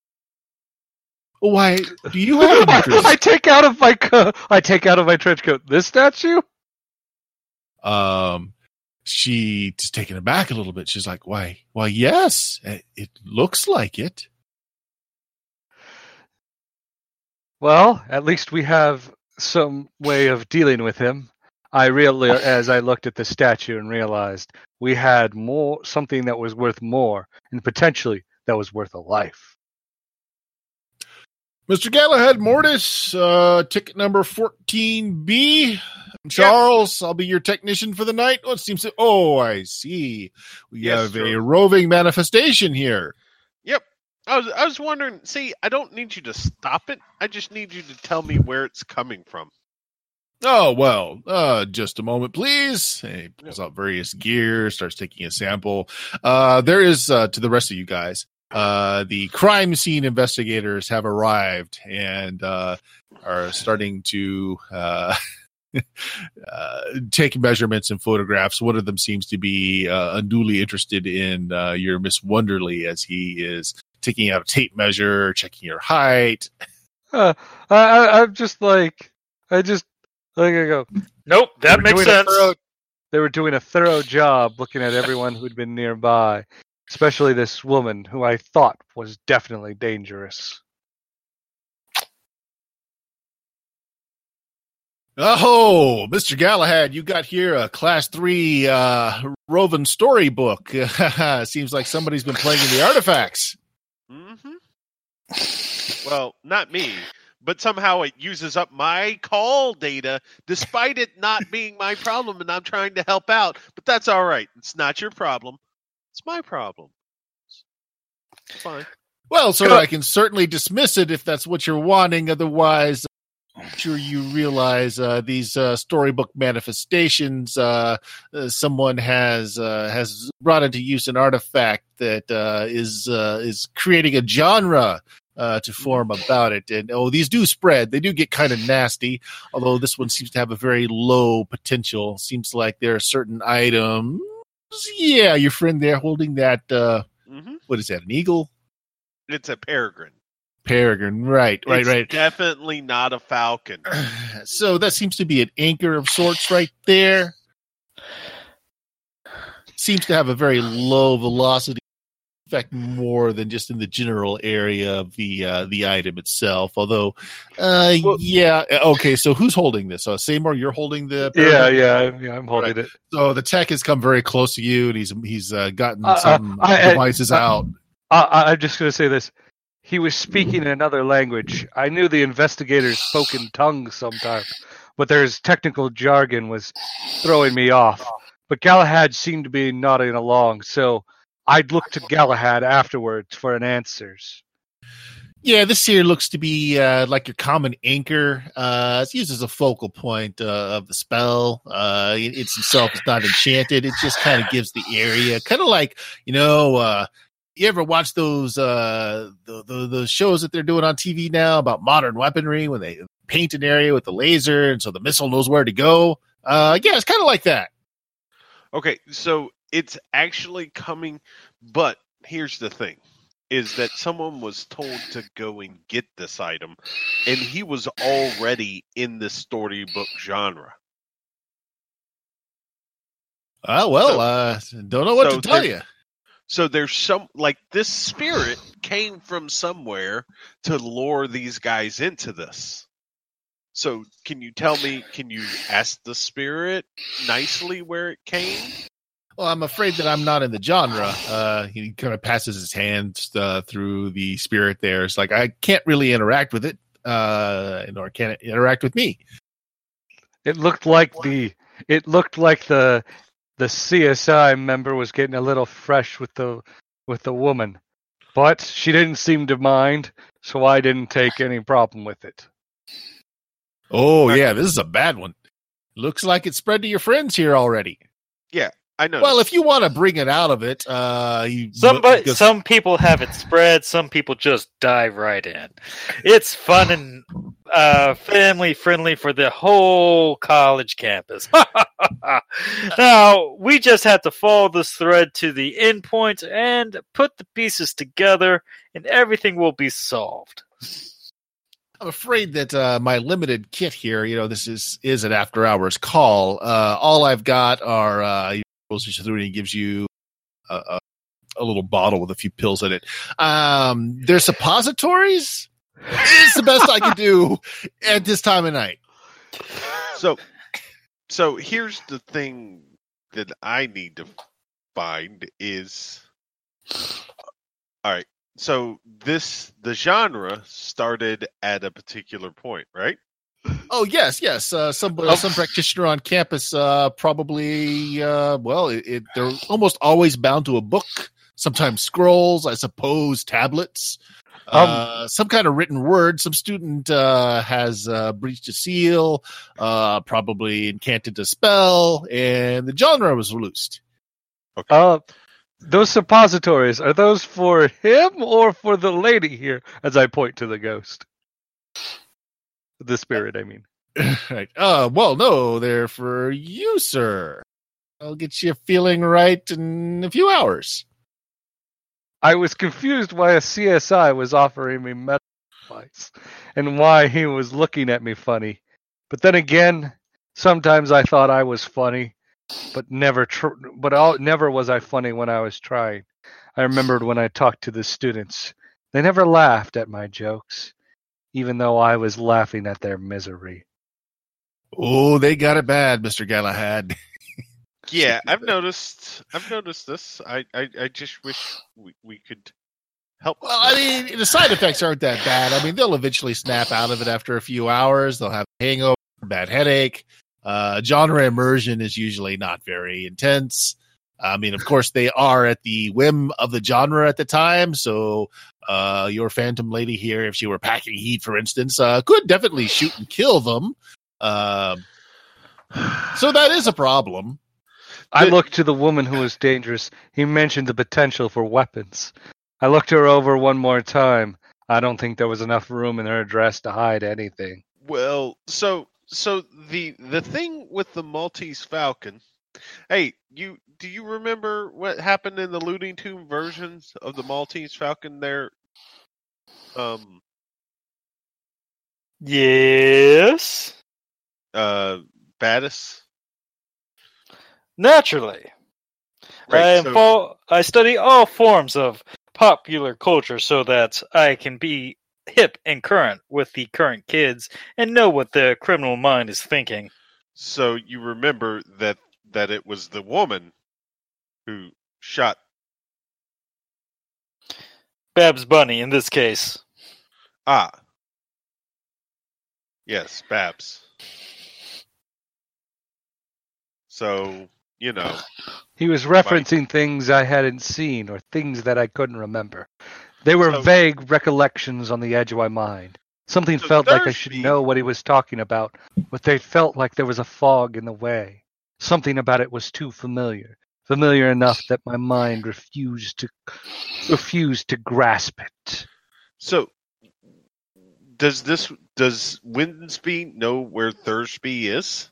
Why do you have an interest? I take out of my co- I take out of my trench coat this statue. Um, she just taken aback a little bit. She's like, "Why? Why, yes, it, it looks like it." Well, at least we have some way of dealing with him. I really, as I looked at the statue and realized we had more, something that was worth more, and potentially that was worth a life. Mister Galahad Mortis, uh, ticket number fourteen B. Charles, I'll be your technician for the night. What seems to? Oh, I see. We Yes, have sir. a roving manifestation here. Yep. I was I was wondering, see, I don't need you to stop it. I just need you to tell me where it's coming from. Oh, well, uh, just a moment, please. And he pulls out various gear, starts taking a sample. Uh, there is, uh, to the rest of you guys, uh, the crime scene investigators have arrived and, uh, are starting to, uh, uh, take measurements and photographs. One of them seems to be, uh, unduly interested in, uh, your Miss Wonderly as he is taking out a tape measure, checking your height. Uh, I, I, I'm just like, I just, like I go. Nope, They that were makes doing a sense. thorough- they were doing a thorough job looking at everyone who'd been nearby, especially this woman who I thought was definitely dangerous. Oh, Mister Galahad, you got here a class three uh, roving storybook. Seems like somebody's been playing in the artifacts. Mm-hmm. Well, not me, but somehow it uses up my call data, despite it not being my problem, and I'm trying to help out. But that's all right. It's not your problem. It's my problem. It's fine. Well, sir, I can certainly dismiss it if that's what you're wanting. Otherwise, sure you realize uh, these uh, storybook manifestations. Uh, uh, someone has uh, has brought into use an artifact that uh, is uh, is creating a genre uh, to form about it. And oh, these do spread. They do get kind of nasty. Although this one seems to have a very low potential. Seems like there are certain items. Yeah, your friend there holding that. Uh, Mm-hmm. what is that? An eagle? It's a peregrine. Peregrine, right, right, it's right. Definitely not a falcon. So that seems to be an anchor of sorts right there. Seems to have a very low velocity effect, more than just in the general area of the uh, the item itself. Although, uh, Well- yeah, okay. So who's holding this? Uh, Seymour, you're holding the Yeah, yeah, yeah. I'm holding Right. it. So the tech has come very close to you, and he's he's uh, gotten Uh, some uh, I- I- devices uh, out. I, I- I'm just going to say this. He was speaking in another language. I knew the investigators spoke in tongues sometimes, but their technical jargon was throwing me off. But Galahad seemed to be nodding along, so I'd look to Galahad afterwards for an answers. Yeah, this here looks to be uh, like your common anchor. Uh, it's used as a focal point uh, of the spell. Uh, it, it's itself is not enchanted. It just kind of gives the area, kind of like, you know, uh, you ever watch those uh, the, the the shows that they're doing on T V now about modern weaponry when they paint an area with the laser, and so the missile knows where to go. Uh, yeah, it's kind of like that. Okay, so it's actually coming, but here's the thing, is that someone was told to go and get this item, and he was already in the storybook genre. Uh, well, So- uh, don't know what so to tell there- you. So there's some, like, this spirit came from somewhere to lure these guys into this. So can you tell me, can you ask the spirit nicely where it came? Well, I'm afraid that I'm not in the genre. Uh, he kind of passes his hands uh, through the spirit there. It's like, I can't really interact with it, uh, nor can it interact with me. It looked like the it looked like the the C S I member was getting a little fresh with the with the woman, but she didn't seem to mind, so I didn't take any problem with it. Oh, yeah, this is a bad one. Looks like it spread to your friends here already. I know. Well, if you want to bring it out of it, uh, you, Somebody, because- some people have it spread. Some people just dive right in. It's fun and uh, family friendly for the whole college campus. Now we just have to follow this thread to the endpoint and put the pieces together, and everything will be solved. I'm afraid that uh, my limited kit here, you know, this is is an after hours call. Uh, all I've got are uh, he gives you a, a, a little bottle with a few pills in it. Um, their suppositories is the best I can do at this time of night. So, so here's the thing that I need to find is, all right. So this the genre started at a particular point, right? Oh yes, yes. Uh, some uh, Oh. some practitioner on campus uh, probably. Uh, well, it, it, they're almost always bound to a book. Sometimes scrolls, I suppose, tablets. Uh, some kind of written word. Some student uh, has uh, breached a seal, uh, probably incanted a spell, and the genre was loosed. Uh, those suppositories, are those for him or for the lady here? As I point to the ghost. The spirit, I mean. Right. Uh, well, no, they're for you, sir. I'll get you feeling right in a few hours. I was confused why a C S I was offering me medical advice and why he was looking at me funny. But then again, sometimes I thought I was funny, but never tr- but all, never was I funny when I was trying. I remembered when I talked to the students. They never laughed at my jokes, even though I was laughing at their misery. Oh, they got it bad, Mister Galahad. Yeah, I've noticed. I've noticed this. I, I, I just wish we, we could help. Well, I mean, the side effects aren't that bad. I mean, they'll eventually snap out of it after a few hours. They'll have a hangover, bad headache. Uh, genre immersion is usually not very intense. I mean, of course, they are at the whim of the genre at the time. So Uh, your Phantom Lady here, if she were packing heat, for instance, uh, could definitely shoot and kill them. Uh, so that is a problem. I looked to the woman who was dangerous. He mentioned the potential for weapons. I looked her over one more time. I don't think there was enough room in her dress to hide anything. Well, so so the the thing with the Maltese Falcon. Hey, you do you remember what happened in the Looney Tune versions of the Maltese Falcon there? Um. Yes. Uh, Battis. Naturally. Right, I, am so- fo- I study all forms of popular culture so that I can be hip and current with the current kids and know what the criminal mind is thinking. So you remember that that it was the woman who shot. Babs Bunny in this case. Ah. Yes, Babs. So, you know. He was referencing things I hadn't seen or things that I couldn't remember. They were So- vague recollections on the edge of my mind. Something So felt like I should Thursby- know what he was talking about, but they felt like there was a fog in the way. Something about it was too familiar. Familiar enough that my mind refused to refused to grasp it. So does this does Winsby know where Thursby is?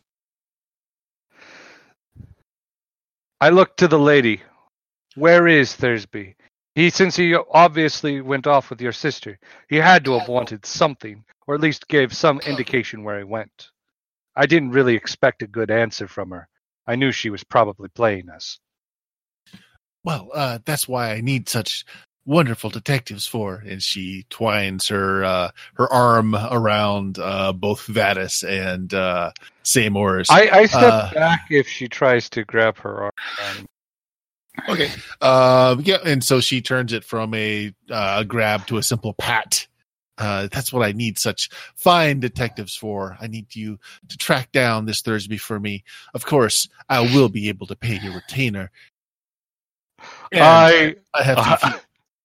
I looked to the lady. Where is Thursby? He, since he obviously went off with your sister, he had to have wanted something, or at least gave some indication where he went. I didn't really expect a good answer from her. I knew she was probably playing us. Well, uh, that's why I need such wonderful detectives for. And she twines her uh, her arm around uh, both Vadis and uh, Seymour's. I, I step Uh, back if she tries to grab her arm. Okay. Uh, yeah, and so she turns it from a uh, grab to a simple pat. Uh, that's what I need such fine detectives for. I need you to track down this Thursby for me. Of course, I will be able to pay your retainer. And I I have to.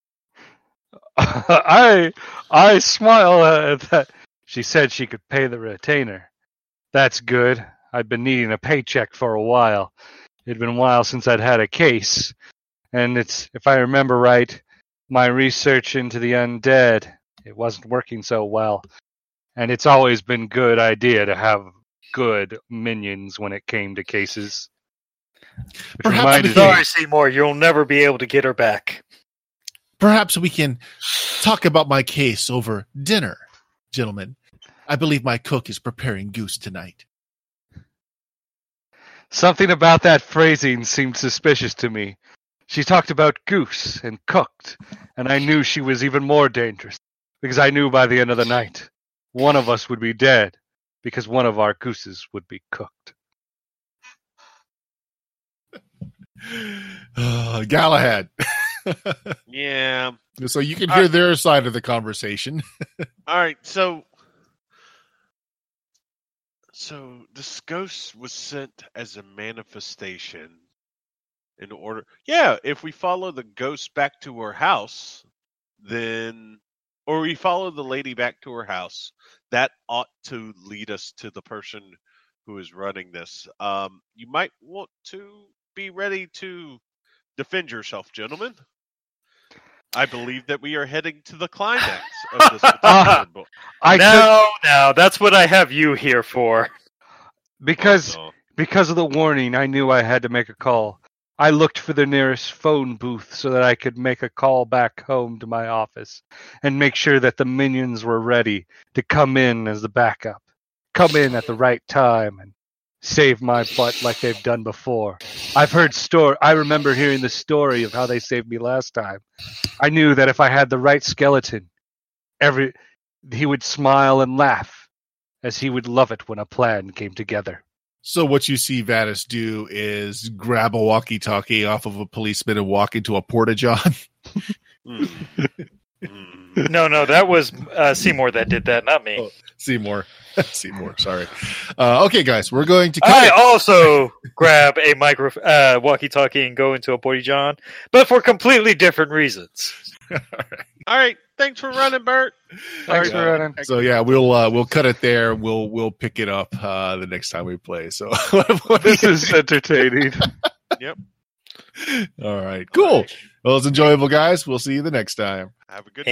I I smile at that. She said she could pay the retainer. That's good. I'd been needing a paycheck for a while. It'd been a while since I'd had a case, and it's, if I remember right, my research into the undead, it wasn't working so well. And it's always been a good idea to have good minions when it came to cases. Which Perhaps reminded we me- can- Sorry, Seymour, you'll never be able to get her back. Perhaps we can talk about my case over dinner, gentlemen. I believe my cook is preparing goose tonight. Something about that phrasing seemed suspicious to me. She talked about goose and cooked, and I knew she was even more dangerous, because I knew by the end of the night, one of us would be dead, because one of our gooses would be cooked. Uh, Galahad. Yeah. So you can All hear right. their side of the conversation. All right. So, so this ghost was sent as a manifestation in order. Yeah, if we follow the ghost back to her house, then, or we follow the lady back to her house, that ought to lead us to the person who is running this. Um, you might want to be ready to defend yourself, gentlemen. I believe that we are heading to the climax of this particular book. I could, no, no, that's what I have you here for. because Oh, because of the warning, I knew I had to make a call. I looked for the nearest phone booth so that I could make a call back home to my office and make sure that the minions were ready to come in as the backup. Come in at the right time and save my butt like they've done before. I've heard story. I remember hearing the story of how they saved me last time. I knew that if I had the right skeleton, every he would smile and laugh, as he would love it when a plan came together. So what you see Vadis do is grab a walkie-talkie off of a policeman and walk into a porta-john. hmm. Mm. No, no, that was uh, Seymour that did that, not me. Oh, Seymour. Seymour, sorry. Uh, okay, guys, we're going to cut I it. also grab a micro uh, walkie-talkie and go into a Porty John, but for completely different reasons. All right. Thanks for running, Bert. Thanks Sorry, for uh, running. So yeah, we'll uh, we'll cut it there. We'll we'll pick it up uh, the next time we play. So This is entertaining. all right, cool. Well, it's enjoyable, guys. We'll see you the next time. Have a good